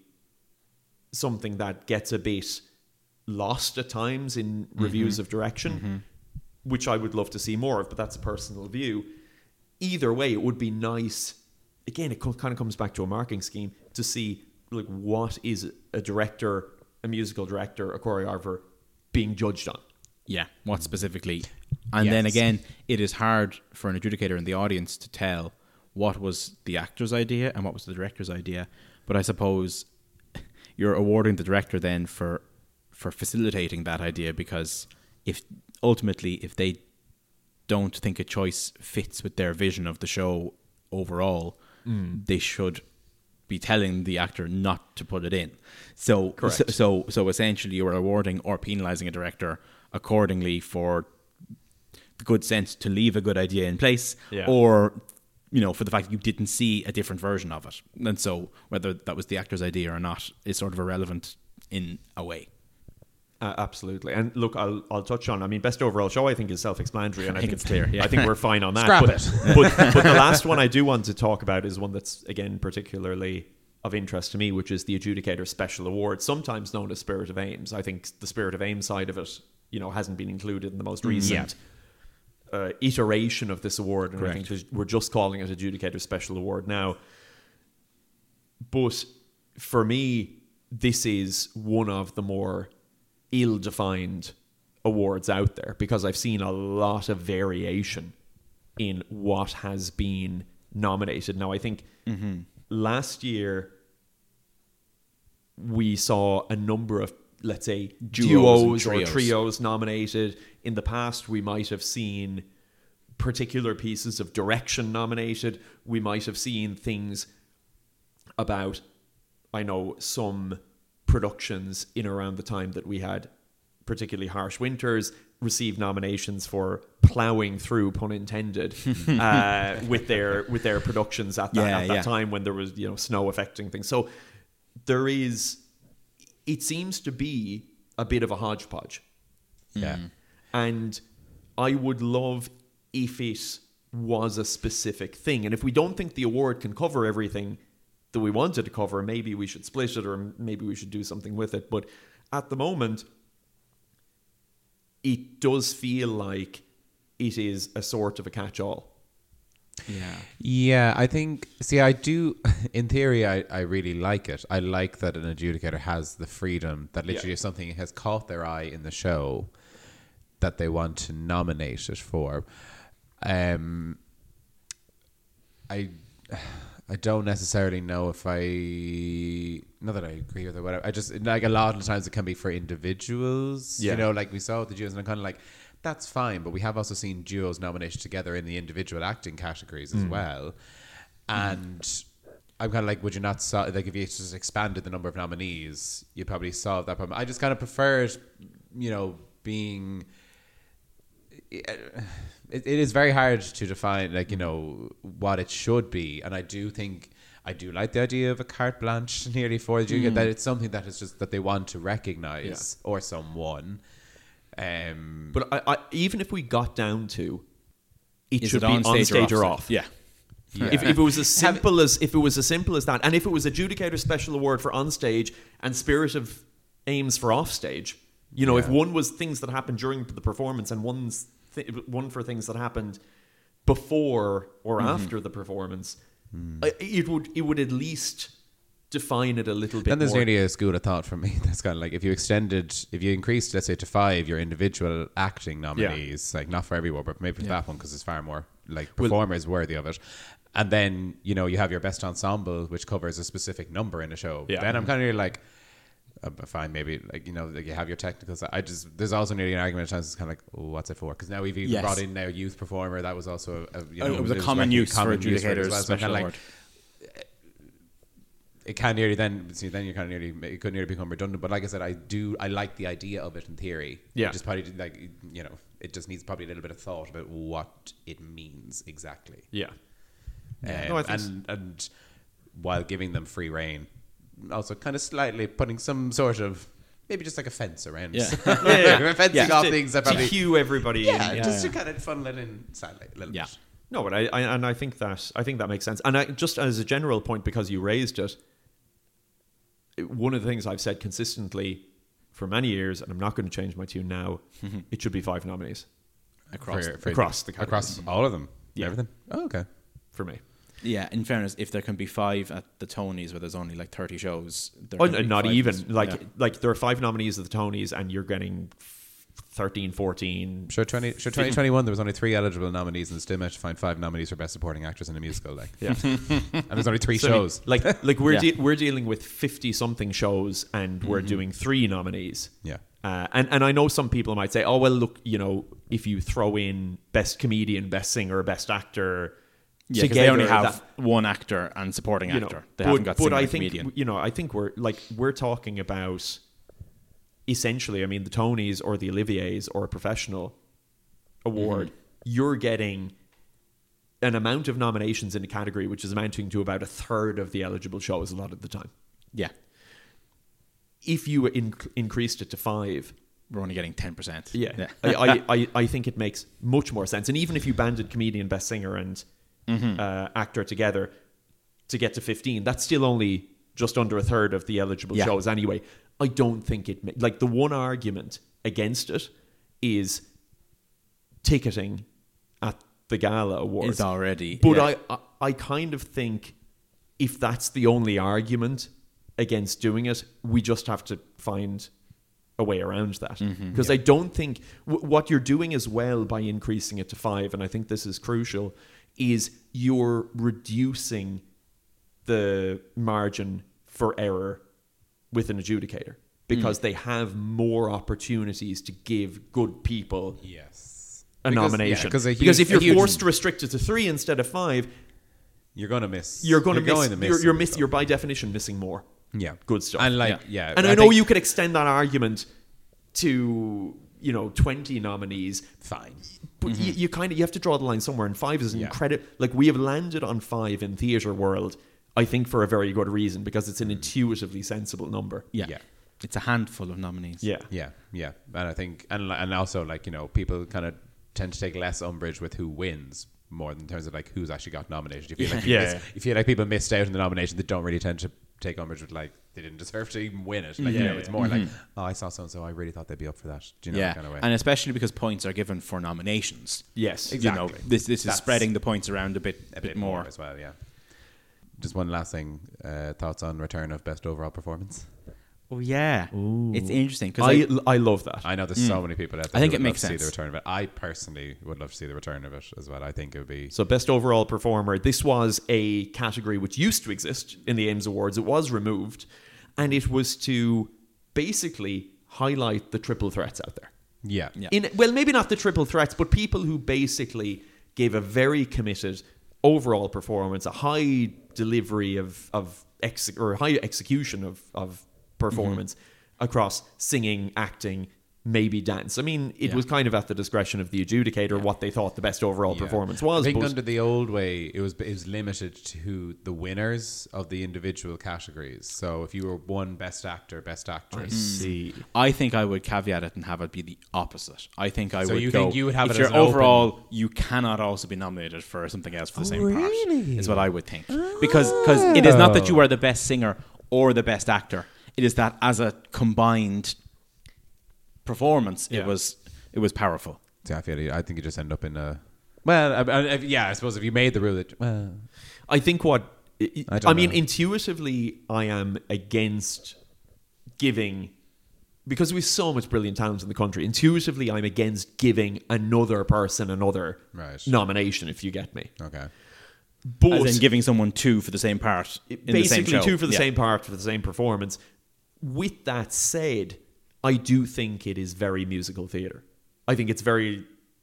something that gets a bit lost at times in reviews of direction, which I would love to see more of, but that's a personal view. Either way, it would be nice. Again, it co- kind of comes back to a marking scheme to see, like, what is a director, a musical director, a choreographer being judged on. Yeah, what specifically? And then Yes. again, it is hard for an adjudicator in the audience to tell what was the actor's idea and what was the director's idea. But I suppose you're awarding the director then for for facilitating that idea, because if ultimately if they don't think a choice fits with their vision of the show overall, they should be telling the actor not to put it in. So, Correct. so so so essentially you are awarding or penalizing a director accordingly for the good sense to leave a good idea in place, Yeah. or, you know, for the fact that you didn't see a different version of it. And so whether that was the actor's idea or not is sort of irrelevant in a way. Uh, absolutely. And look, I'll I'll touch on, I mean, best overall show, I think, is self-explanatory. And I, think it's clear, yeah. I think we're fine on that. Scrap but, it. but, but the last one I do want to talk about is one that's, again, particularly of interest to me, which is the Adjudicator Special Award, sometimes known as Spirit of Ames. I think the Spirit of Ames side of it, you know, hasn't been included in the most recent uh, iteration of this award. And I Correct. think we're just calling it Adjudicator Special Award now. But for me, this is one of the more ill-defined awards out there, because I've seen a lot of variation in what has been nominated. Now, I think last year we saw a number of, let's say, Duos duos, and or trios. trios nominated. In the past, we might have seen particular pieces of direction nominated. We might have seen things about, I know, some productions in around the time that we had particularly Harsh Winters receive nominations for plowing through, pun intended, uh, with their with their productions at that, Yeah, at that yeah. time when there was, you know, snow affecting things. So there is, it seems to be a bit of a hodgepodge. Yeah. And I would love if it was a specific thing. And if we don't think the award can cover everything that we wanted to cover, maybe we should split it, or maybe we should do something with it. But at the moment, it does feel like it is a sort of a catch-all. Yeah. Yeah, I think, see, I do, in theory, I, I really like it. I like that an adjudicator has the freedom that literally Yeah. if something has caught their eye in the show that they want to nominate it for. Um, I I don't necessarily know if I, not that I agree with it, whatever. I just, like a lot of the times it can be for individuals, Yeah. you know, like we saw with the duos, and I'm kind of like, that's fine, but we have also seen duos nominated together in the individual acting categories as well. And I'm kind of like, would you not solve, like if you just expanded the number of nominees, you'd probably solve that problem. I just kind of preferred, you know, being, it, it is very hard to define, like, you know, what it should be. And I do think, I do like the idea of a carte blanche nearly for the mm. that it's something that is just that they want to recognize Yeah. or someone. Um, But I, I, even if we got down to it Is should it be on on stage, stage or or off? off. Yeah. yeah. If, if it was as simple as if it was as simple as that, and if it was adjudicator special award for on stage and Spirit of Aims for off stage, you know, Yeah. if one was things that happened during the performance and one's th- one for things that happened before or Mm-hmm. after the performance, I- it would it would at least define it a little bit then there's more. nearly a school of thought from me that's kind of like if you extended, if you increased, let's say, to five your individual acting nominees, like not for everyone, but maybe for Yeah. that one because there's far more like Well- performers worthy of it. And then, you know, you have your best ensemble, which covers a specific number in a show. Yeah. Then I'm kind of like, uh, fine, maybe like, you know, like you have your technicals. I just, there's also nearly an argument at times it's kind of like, oh, what's it for? Because now we've even Yes. brought in now a youth performer. That was also a, you Oh, know, it was a there's common like use for common use it as adjudicators well. So I'm special kinda award. it can nearly then see then you're kind of nearly it could nearly become redundant. But like I said, I do I like the idea of it in theory. Yeah. It just probably like you know it just needs probably a little bit of thought about what it means exactly. Yeah. Um, No, I think and and while giving them free reign, also kind of slightly putting some sort of maybe just like a fence around. Yeah. Yeah, yeah. fencing Yeah. off to, things that to probably cue everybody yeah, in. Yeah. just to kind of funnel it in slightly a little Yeah. bit. No, but I, I and I think that I think that makes sense. And I, just as a general point, because you raised it, one of the things I've said consistently for many years, and I'm not going to change my tune now, it should be five nominees Across. For- for across the across categories. all of them. Yeah. Everything. Oh, okay. for me. Yeah, in fairness, if there can be five at the Tonys where there's only like thirty shows, there Oh, can be not five even as- like yeah. like there are five nominees at the Tonys, and you're getting thirteen, fourteen. Sure, twenty, sure, twenty twenty-one. There was only three eligible nominees, and still managed to find five nominees for best supporting actress in a musical. Like, Yeah. and there's only three So, I mean, shows. like like we're Yeah. de- we're dealing with fifty something shows, and we're doing three nominees. Yeah, Uh, and and I know some people might say, oh well, look, you know, if you throw in best comedian, best singer, best actor, Yeah, 'cause together, they only have that, one actor and supporting you know, actor. They but, haven't got but singer I and think comedian. you know, I think we're like we're talking about essentially. I mean, the Tonys or the Oliviers or a professional award, Mm-hmm. you're getting an amount of nominations in a category which is amounting to about a third of the eligible shows a lot of the time. Yeah, If you in- increased it to five, we're only getting ten percent. yeah, I, I, I, I think it makes much more sense. And even if you banded comedian, best singer, and Mm-hmm. uh, actor together to get to fifteen, that's still only just under a third of the eligible Yeah. shows anyway. I don't think it ma- like the one argument against it is ticketing at the gala awards. Is already. But yeah. I, I, I kind of think if that's the only argument against doing it, we just have to find a way around that. Mm-hmm. Because I don't think w- what you're doing as well by increasing it to five, and I think this is crucial, is you're reducing the margin for error with an adjudicator because Mm. they have more opportunities to give good people yes, a Because- nomination. yeah, 'cause a because huge- if you're a huge- forced to restrict it to three instead of five, you're gonna miss. you're going to miss. going to you're, you're some miss. stuff. You're by definition missing more yeah, good stuff. and like Yeah. yeah, and I, I know think- you could extend that argument to you know twenty nominees. fine. But you, you kind of you have to draw the line somewhere, and five is Yeah. incredible. Like we have landed on five in theatre world, I think for a very good reason because it's an intuitively sensible number. yeah. yeah. It's a handful of nominees. Yeah, Yeah, yeah, and I think, and and also like you know, people kind of tend to take less umbrage with who wins more than in terms of like who's actually got nominated. You feel like you, Yeah, miss, yeah. you feel like people missed out on the nomination that don't really tend to take umbrage with like they didn't deserve to even win it. Like Yeah, you know, yeah, it's more Mm-hmm. like, oh, I saw so and so, I really thought they'd be up for that. Do you know yeah, that kind of way? and especially because points are given for nominations. Yes, You know, Exactly. this this is That's spreading the points around a bit, a bit, more. as well. Yeah. Just one last thing. Uh, thoughts on return of best overall performance? Oh yeah, it's interesting because I I love that. I know there's so many people out there. I think who it would makes love to sense. see the return of it. I personally would love to see the return of it as well. I think it would be. So best overall performer. This was a category which used to exist in the Ames Awards. It was removed, and it was to basically highlight the triple threats out there. Yeah. Yeah. In well, maybe not the triple threats, but people who basically gave a very committed overall performance, a high delivery of of ex- or high execution of of performance Mm-hmm. across singing, acting, maybe dance. I mean, it Yeah. was kind of at the discretion of the adjudicator what they thought the best overall Yeah. performance was. I think but under the old way, it was it was limited to the winners of the individual categories. So if you were one best actor, best I actress, see. I think I would caveat it and have it be the opposite. I think I So would you go, think you would have if it you're as an overall, you cannot also be nominated for something else for the same really? part. Is what I would think. Because cause it is not that you are the best singer or the best actor. It is that as a combined performance, Yeah. it was it was powerful. yeah, I feel you- I think you just end up in a. Well, I, I, yeah, I suppose if you made the rule that well, I think what I, I don't mean know. intuitively, I am against giving because we have so much brilliant talent in the country. Intuitively, I'm against giving another person another Right. nomination. If you get me, okay, but As in giving someone two for the same part in the same basically show. two for the Yeah. same part for the same performance. With that said, I do think it is very musical theatre. I think it's very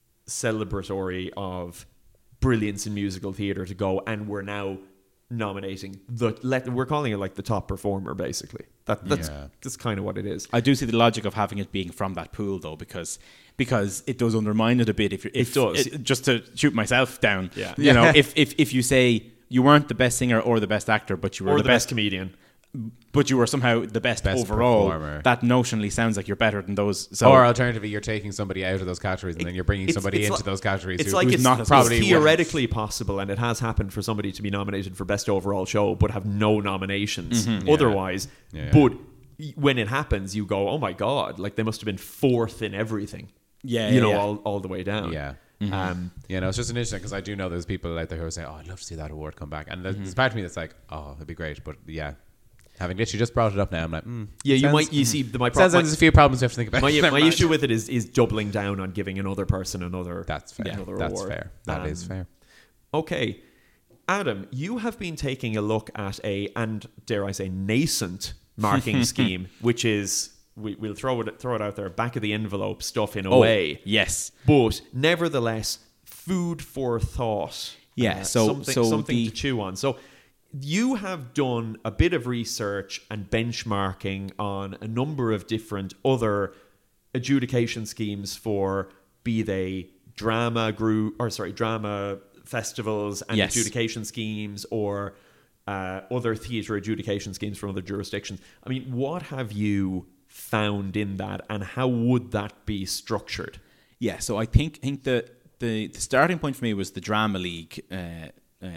celebratory of brilliance in musical theatre to go, and we're now nominating the let we're calling it like the top performer basically. That that's Yeah. that's kind of what it is. I do see the logic of having it being from that pool, though, because because it does undermine it a bit. If you're, if, It does. just to shoot myself down. Yeah. You know, if, if if you say you weren't the best singer or the best actor, but you were Or the, the best best, comedian. but you were somehow the best, Best overall, performer. that notionally sounds like you're better than those. So or alternatively, you're taking somebody out of those categories and then you're bringing It's- somebody it's into like- those categories. It's who, like who's it's not not as probably it's theoretically possible, and it has happened for somebody to be nominated for best overall show but have no nominations Mm-hmm. Yeah. otherwise. Yeah. But when it happens, you go, "Oh my god!" Like they must have been fourth in everything. Yeah, you yeah, know, yeah. all all the way down. yeah. Um, You know, it's just an interesting because I do know there's people out there who are saying, "Oh, I'd love to see that award come back," and there's Mm-hmm. there's part of me that's like, "Oh, it'd be great," but yeah, having literally just brought it up now, I'm like, mm, yeah, you sounds- might. You see, the, my, pro- Sounds my, like there's a few problems you have to think about. my, Never my mind. issue with it is is doubling down on giving another person another. That's fair. Another That's award. fair. That is Um, fair. Okay, Adam, you have been taking a look at a and dare I say nascent marking scheme, which is we, we'll throw it throw it out there, back of the envelope stuff in a Oh, way, yes. but nevertheless food for thought. Yeah, so- something, so something the- to chew on. So you have done a bit of research and benchmarking on a number of different other adjudication schemes for be they drama group or sorry drama festivals and Yes. adjudication schemes or uh, other theatre adjudication schemes from other jurisdictions. I mean, what have you found in that, and how would that be structured? Yeah, so I think think the the, the starting point for me was the Drama League, uh, uh,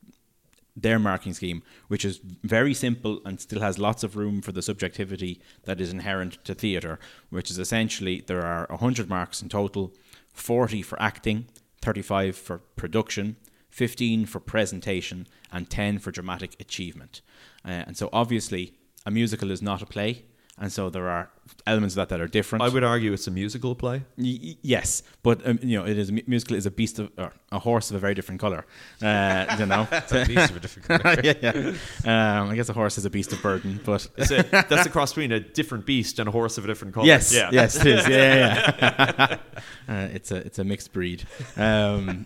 their marking scheme, which is very simple and still has lots of room for the subjectivity that is inherent to theatre, which is essentially there are one hundred marks in total, forty for acting, thirty-five for production, fifteen for presentation, and ten for dramatic achievement. Uh, and so obviously a musical is not a play, and so there are elements of that that are different. I would argue it's a musical play. Y- y- yes, but um, you know, it is mu- musical is a beast of or a horse of a very different color. Uh, you know, It's a beast of a different colour. yeah, yeah. Um, I guess a horse is a beast of burden, but It's a, that's a cross between a different beast and a horse of a different color. yes, yeah. yes, it is. Yeah, yeah. yeah. uh, it's a it's a mixed breed. Um,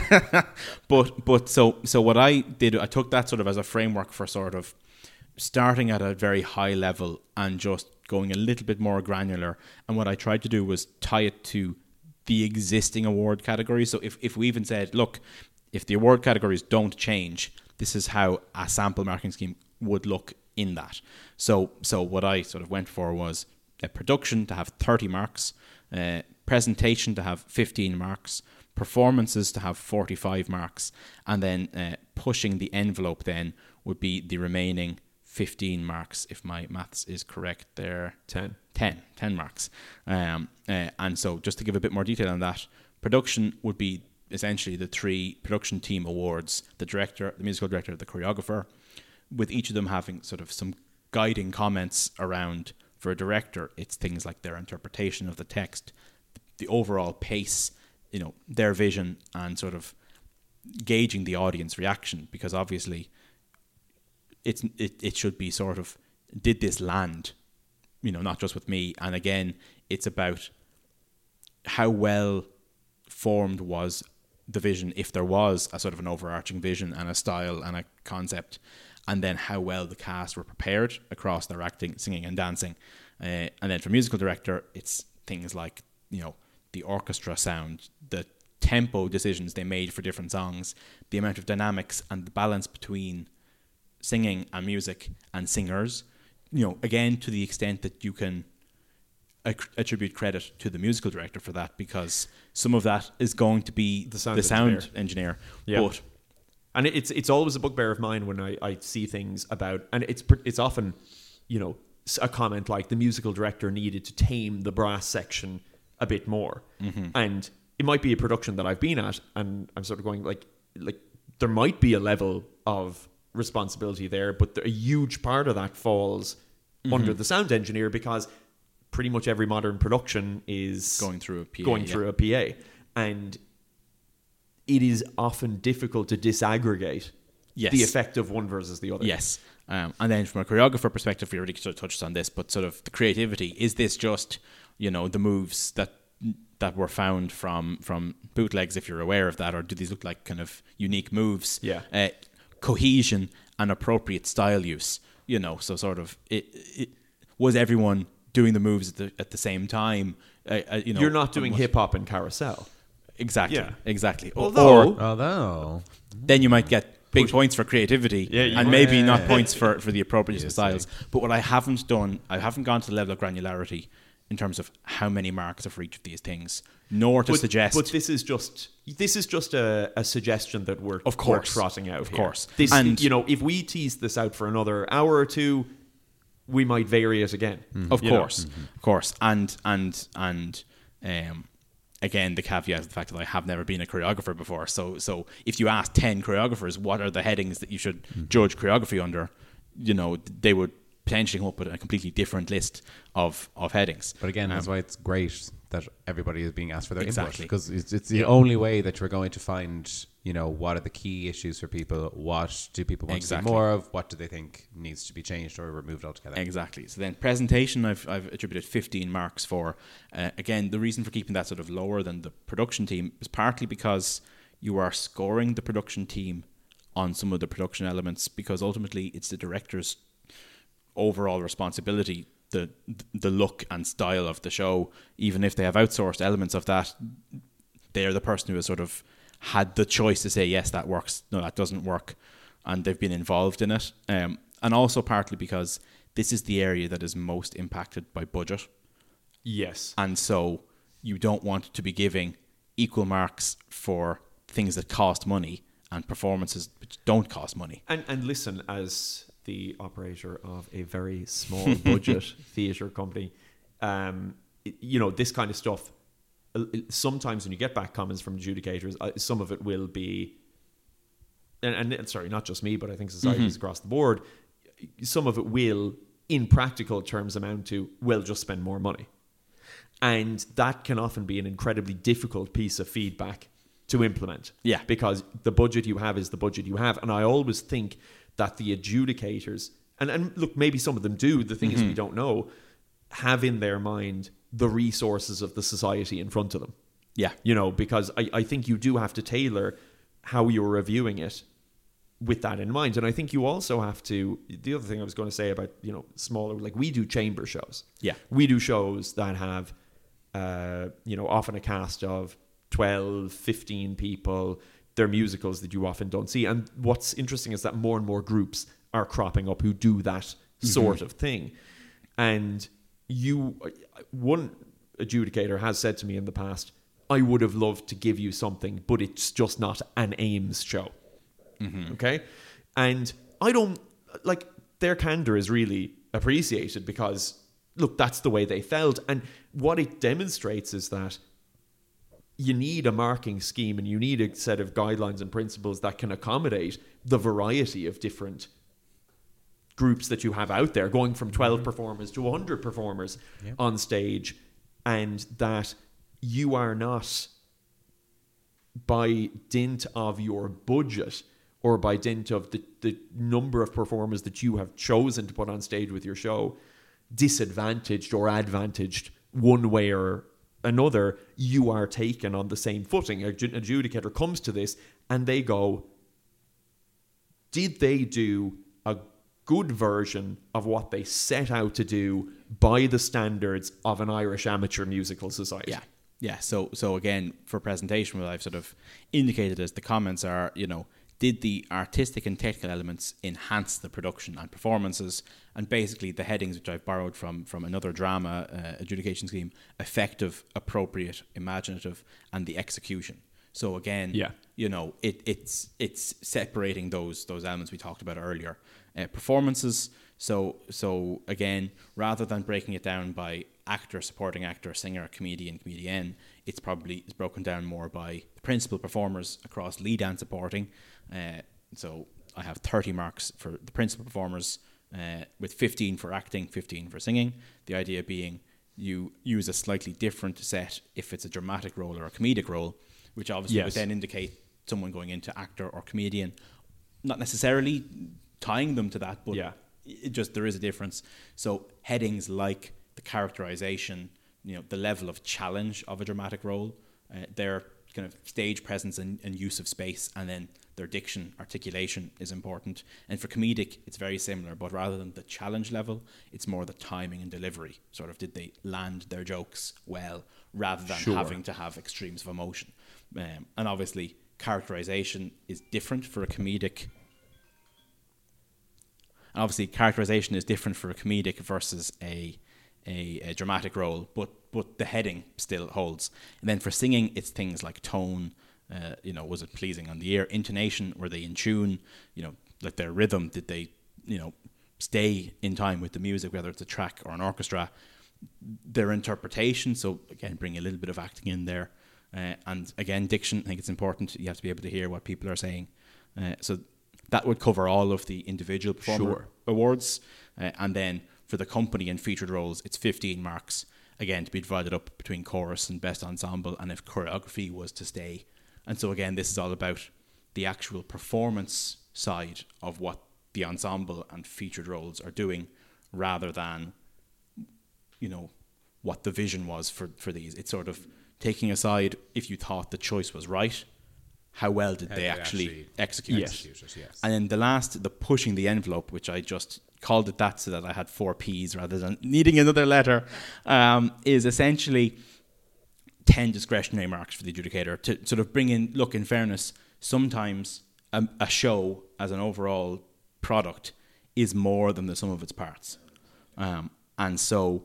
but but so so what I did, I took that sort of as a framework for sort of starting at a very high level and just going a little bit more granular. And what I tried to do was tie it to the existing award categories. So if, if we even said, look, if the award categories don't change, this is how a sample marking scheme would look in that. So so what I sort of went for was a production to have thirty marks, uh, presentation to have fifteen marks, performances to have forty-five marks, and then uh, pushing the envelope then would be the remaining fifteen marks, if my maths is correct there. ten. ten, ten marks. Um, uh, and so just to give a bit more detail on that, production would be essentially the three production team awards, the director, the musical director, the choreographer, with each of them having sort of some guiding comments around, for a director, it's things like their interpretation of the text, the overall pace, you know, their vision, and sort of gauging the audience reaction, because obviously it's it, it should be sort of, did this land, you know, not just with me. And again, it's about how well formed was the vision, if there was a sort of an overarching vision and a style and a concept, and then how well the cast were prepared across their acting, singing and dancing. Uh, and then for musical director, it's things like, you know, the orchestra sound, the tempo decisions they made for different songs, the amount of dynamics and the balance between singing and music and singers, you know, again, to the extent that you can ac- attribute credit to the musical director for that, because some of that is going to be The sound the sound engineer. engineer. Yeah. But And it's it's always a bugbear of mine when I, I see things about, and it's pr- it's often, you know, s- a comment like the musical director needed to tame the brass section a bit more. Mm-hmm. And it might be a production that I've been at, and I'm sort of going like, like there might be a level of responsibility there, but the, a huge part of that falls mm-hmm. under the sound engineer, because pretty much every modern production is going through a P A. Going yeah. through a P A. And it is often difficult to disaggregate Yes. the effect of one versus the other. Yes. Um, and then from a choreographer perspective, we already sort of touched on this, but sort of the creativity. Is this just, you know, the moves that that were found from from bootlegs, if you're aware of that, or do these look like kind of unique moves? Yeah. Uh, cohesion and appropriate style use, you know, so sort of it, it was everyone doing the moves at the, at the same time? Uh, uh, you know, You're not doing almost- hip hop and carousel. Exactly. Yeah. Exactly. Or- Although- or Although, then you might get big points for creativity, Yeah, you and might. maybe not Yeah. points for, for the appropriate Yes, styles. But what I haven't done, I haven't gone to the level of granularity in terms of how many marks are for each of these things, nor to But, suggest. but this is just this is just a, a suggestion that we're Of course. we're trotting out. Of here. course. This, And- you know, if we tease this out for another hour or two, we might vary it again. Of you know. course, of course, and and and um, again, the caveat is the fact that I have never been a choreographer before. So, so if you ask ten choreographers what are the headings that you should mm-hmm. judge choreography under, you know, they would potentially come up with a completely different list of of headings. but again, that's Um, why it's great that everybody is being asked for their Exactly. input, because it's, it's the only way that you're going to find, you know, what are the key issues for people, what do people want Exactly. to see more of, what do they think needs to be changed or removed altogether. Exactly. So then presentation, I've, I've attributed fifteen marks for. Uh, again, the reason for keeping that sort of lower than the production team is partly because you are scoring the production team on some of the production elements, because ultimately it's the director's overall responsibility, the the look and style of the show. Even if they have outsourced elements of that, they're the person who has sort of had the choice to say, yes, that works, no, that doesn't work, and they've been involved in it. Um, and also partly because this is the area that is most impacted by budget. Yes. And so you don't want to be giving equal marks for things that cost money and performances which don't cost money. And and listen, as the operator of a very small budget theatre company, um, it- you know, this kind of stuff, uh, sometimes when you get back comments from adjudicators, uh, some of it will be, and, and sorry, not just me, but I think societies Mm-hmm. across the board, some of it will, in practical terms, amount to, well, just spend more money. And that can often be an incredibly difficult piece of feedback to implement. Yeah. Because the budget you have is the budget you have. And I always think that the adjudicators, and, and look, maybe some of them do, the thing is we don't know, have in their mind the resources of the society in front of them. Yeah. You know, because I, I think you do have to tailor how you're reviewing it with that in mind. And I think you also have to, the other thing I was going to say about, you know, smaller, like we do chamber shows. Yeah. We do shows that have, uh, you know, often a cast of twelve, fifteen people. They're musicals that you often don't see. And what's interesting is that more and more groups are cropping up who do that mm-hmm. sort of thing. And you, one adjudicator has said to me in the past, I would have loved to give you something, but it's just not an Ames show. Mm-hmm. Okay? And I don't, like, their candor is really appreciated because, look, that's the way they felt. And what it demonstrates is that you need a marking scheme and you need a set of guidelines and principles that can accommodate the variety of different groups that you have out there, going from twelve performers to one hundred performers yeah. on stage, and that you are not, by dint of your budget or by dint of the, the number of performers that you have chosen to put on stage with your show, disadvantaged or advantaged one way or another. You are taken on the same footing. An adjudicator comes to this and they go, did they do a good version of what they set out to do by the standards of an Irish amateur musical society? Yeah. Yeah. So, so again, for presentation, what I've sort of indicated as the comments are, you know, did the artistic and technical elements enhance the production and performances? And basically the headings, which I've borrowed from from another drama uh, adjudication scheme: effective, appropriate, imaginative, and the execution. So again, yeah. you know, it, it's it's separating those those elements we talked about earlier. Uh, performances. So so again, rather than breaking it down by actor, supporting actor, singer, comedian, comedienne, it's probably it's broken down more by the principal performers across lead and supporting. Uh, so I have thirty marks for the principal performers, uh, with fifteen for acting, fifteen for singing. The idea being you use a slightly different set if it's a dramatic role or a comedic role, which obviously yes. would then indicate someone going into actor or comedian. Not necessarily tying them to that, but yeah. it just there is a difference. So headings like the characterization, you know, the level of challenge of a dramatic role, uh, their kind of stage presence and, and use of space, and then their diction, articulation is important. And for comedic, it's very similar, but rather than the challenge level, it's more the timing and delivery. Sort of, did they land their jokes well, rather than sure. having to have extremes of emotion. Um, and obviously, characterization is different for a comedic. And obviously, characterization is different for a comedic versus a a, a dramatic role, but but the heading still holds. And then for singing, it's things like tone. Uh, you know, was it pleasing on the ear? Intonation, were they in tune? You know, like their rhythm, did they, you know, stay in time with the music, whether it's a track or an orchestra? Their interpretation, so again, bring a little bit of acting in there. Uh, and again, diction, I think it's important. You have to be able to hear what people are saying. Uh, so that would cover all of the individual performer sure. awards. Uh, and then for the company and featured roles, it's fifteen marks, again, to be divided up between chorus and best ensemble, and if choreography was to stay. And so again, this is all about the actual performance side of what the ensemble and featured roles are doing, rather than, you know, what the vision was for, for these. It's sort of taking aside if you thought the choice was right, how well did how they, they actually, actually execute yes. it? Yes. And then the last, the pushing the envelope, which I just called it that so that I had four P's rather than needing another letter, um, is essentially ten discretionary marks for the adjudicator to sort of bring in, look, in fairness, sometimes a, a show as an overall product is more than the sum of its parts. Um, and so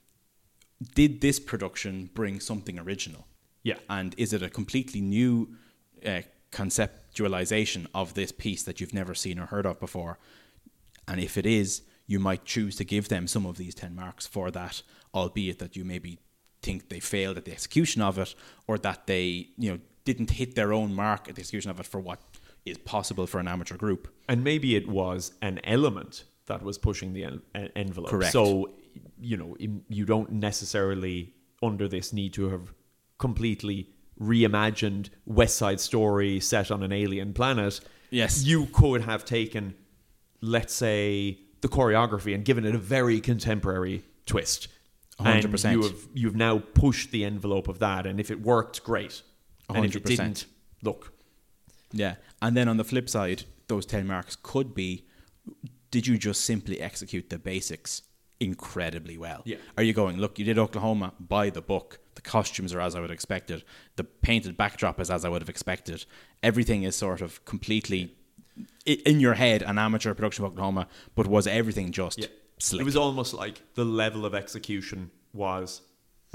did this production bring something original? Yeah. And is it a completely new uh, conceptualization of this piece that you've never seen or heard of before? And if it is, you might choose to give them some of these ten marks for that, albeit that you maybe think they failed at the execution of it, or that they, you know, didn't hit their own mark at the execution of it for what is possible for an amateur group. And maybe it was an element that was pushing the en- envelope. Correct. So, you know, you don't necessarily, under this, need to have completely reimagined West Side Story set on an alien planet. Yes. You could have taken, let's say, the choreography and given it a very contemporary twist. one hundred percent. And you have, you've now pushed the envelope of that. And if it worked, great. one hundred percent. And if it didn't, look. Yeah. And then on the flip side, those ten marks could be, did you just simply execute the basics incredibly well? Yeah. Are you going, look, you did Oklahoma by the book. The costumes are as I would have expected. The painted backdrop is as I would have expected. Everything is sort of completely in your head, an amateur production of Oklahoma, but was everything just... Yeah. Slick. It was almost like the level of execution was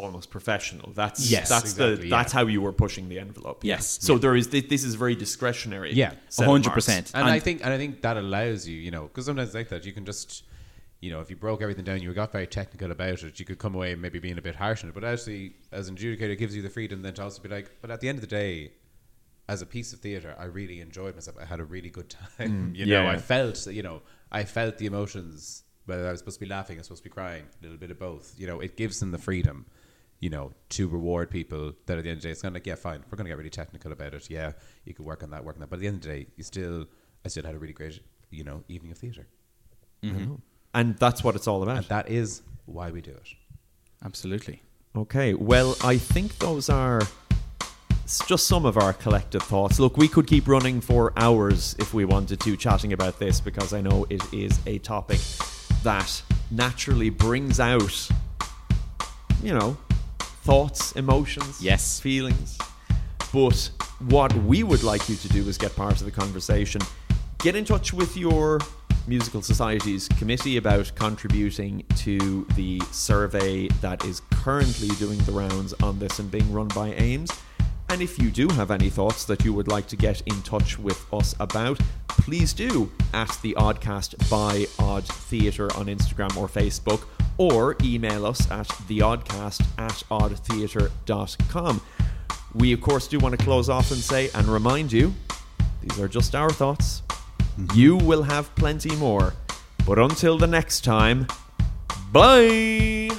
almost professional. That's Yes, that's exactly, the yeah. that's how you were pushing the envelope. Yes. So there is this, this is very discretionary. Yeah. set of one hundred marks. percent. And, And- I think and I think that allows you, you know, because sometimes it's like that, you can just, you know, if you broke everything down, you got very technical about it, you could come away maybe being a bit harsh on it. But actually, as an adjudicator, it gives you the freedom then to also be like, but at the end of the day, as a piece of theatre, I really enjoyed myself. I had a really good time. you know, yeah. I felt, you know, I felt the emotions. Whether I was supposed to be laughing, I was supposed to be crying, a little bit of both. You know, it gives them the freedom, you know, to reward people that at the end of the day, it's kind of like, yeah, fine, we're going to get really technical about it. Yeah, you could work on that, work on that. But at the end of the day, you still, I still had a really great, you know, evening of theatre. Mm-hmm. And that's what it's all about. And that is why we do it. Absolutely. Okay, well, I think those are s- just some of our collective thoughts. Look, we could keep running for hours if we wanted to, chatting about this, because I know it is a topic that naturally brings out, you know, thoughts, emotions, Yes. feelings. But what we would like you to do is get part of the conversation. Get in touch with your Musical Society's committee about contributing to the survey that is currently doing the rounds on this and being run by Ames. And if you do have any thoughts that you would like to get in touch with us about, please do at the Oddcast by Odd Theatre on Instagram or Facebook, or email us at theoddcast at oddtheatre dot com. We, of course, do want to close off and say and remind you, these are just our thoughts. You will have plenty more. But until the next time, bye!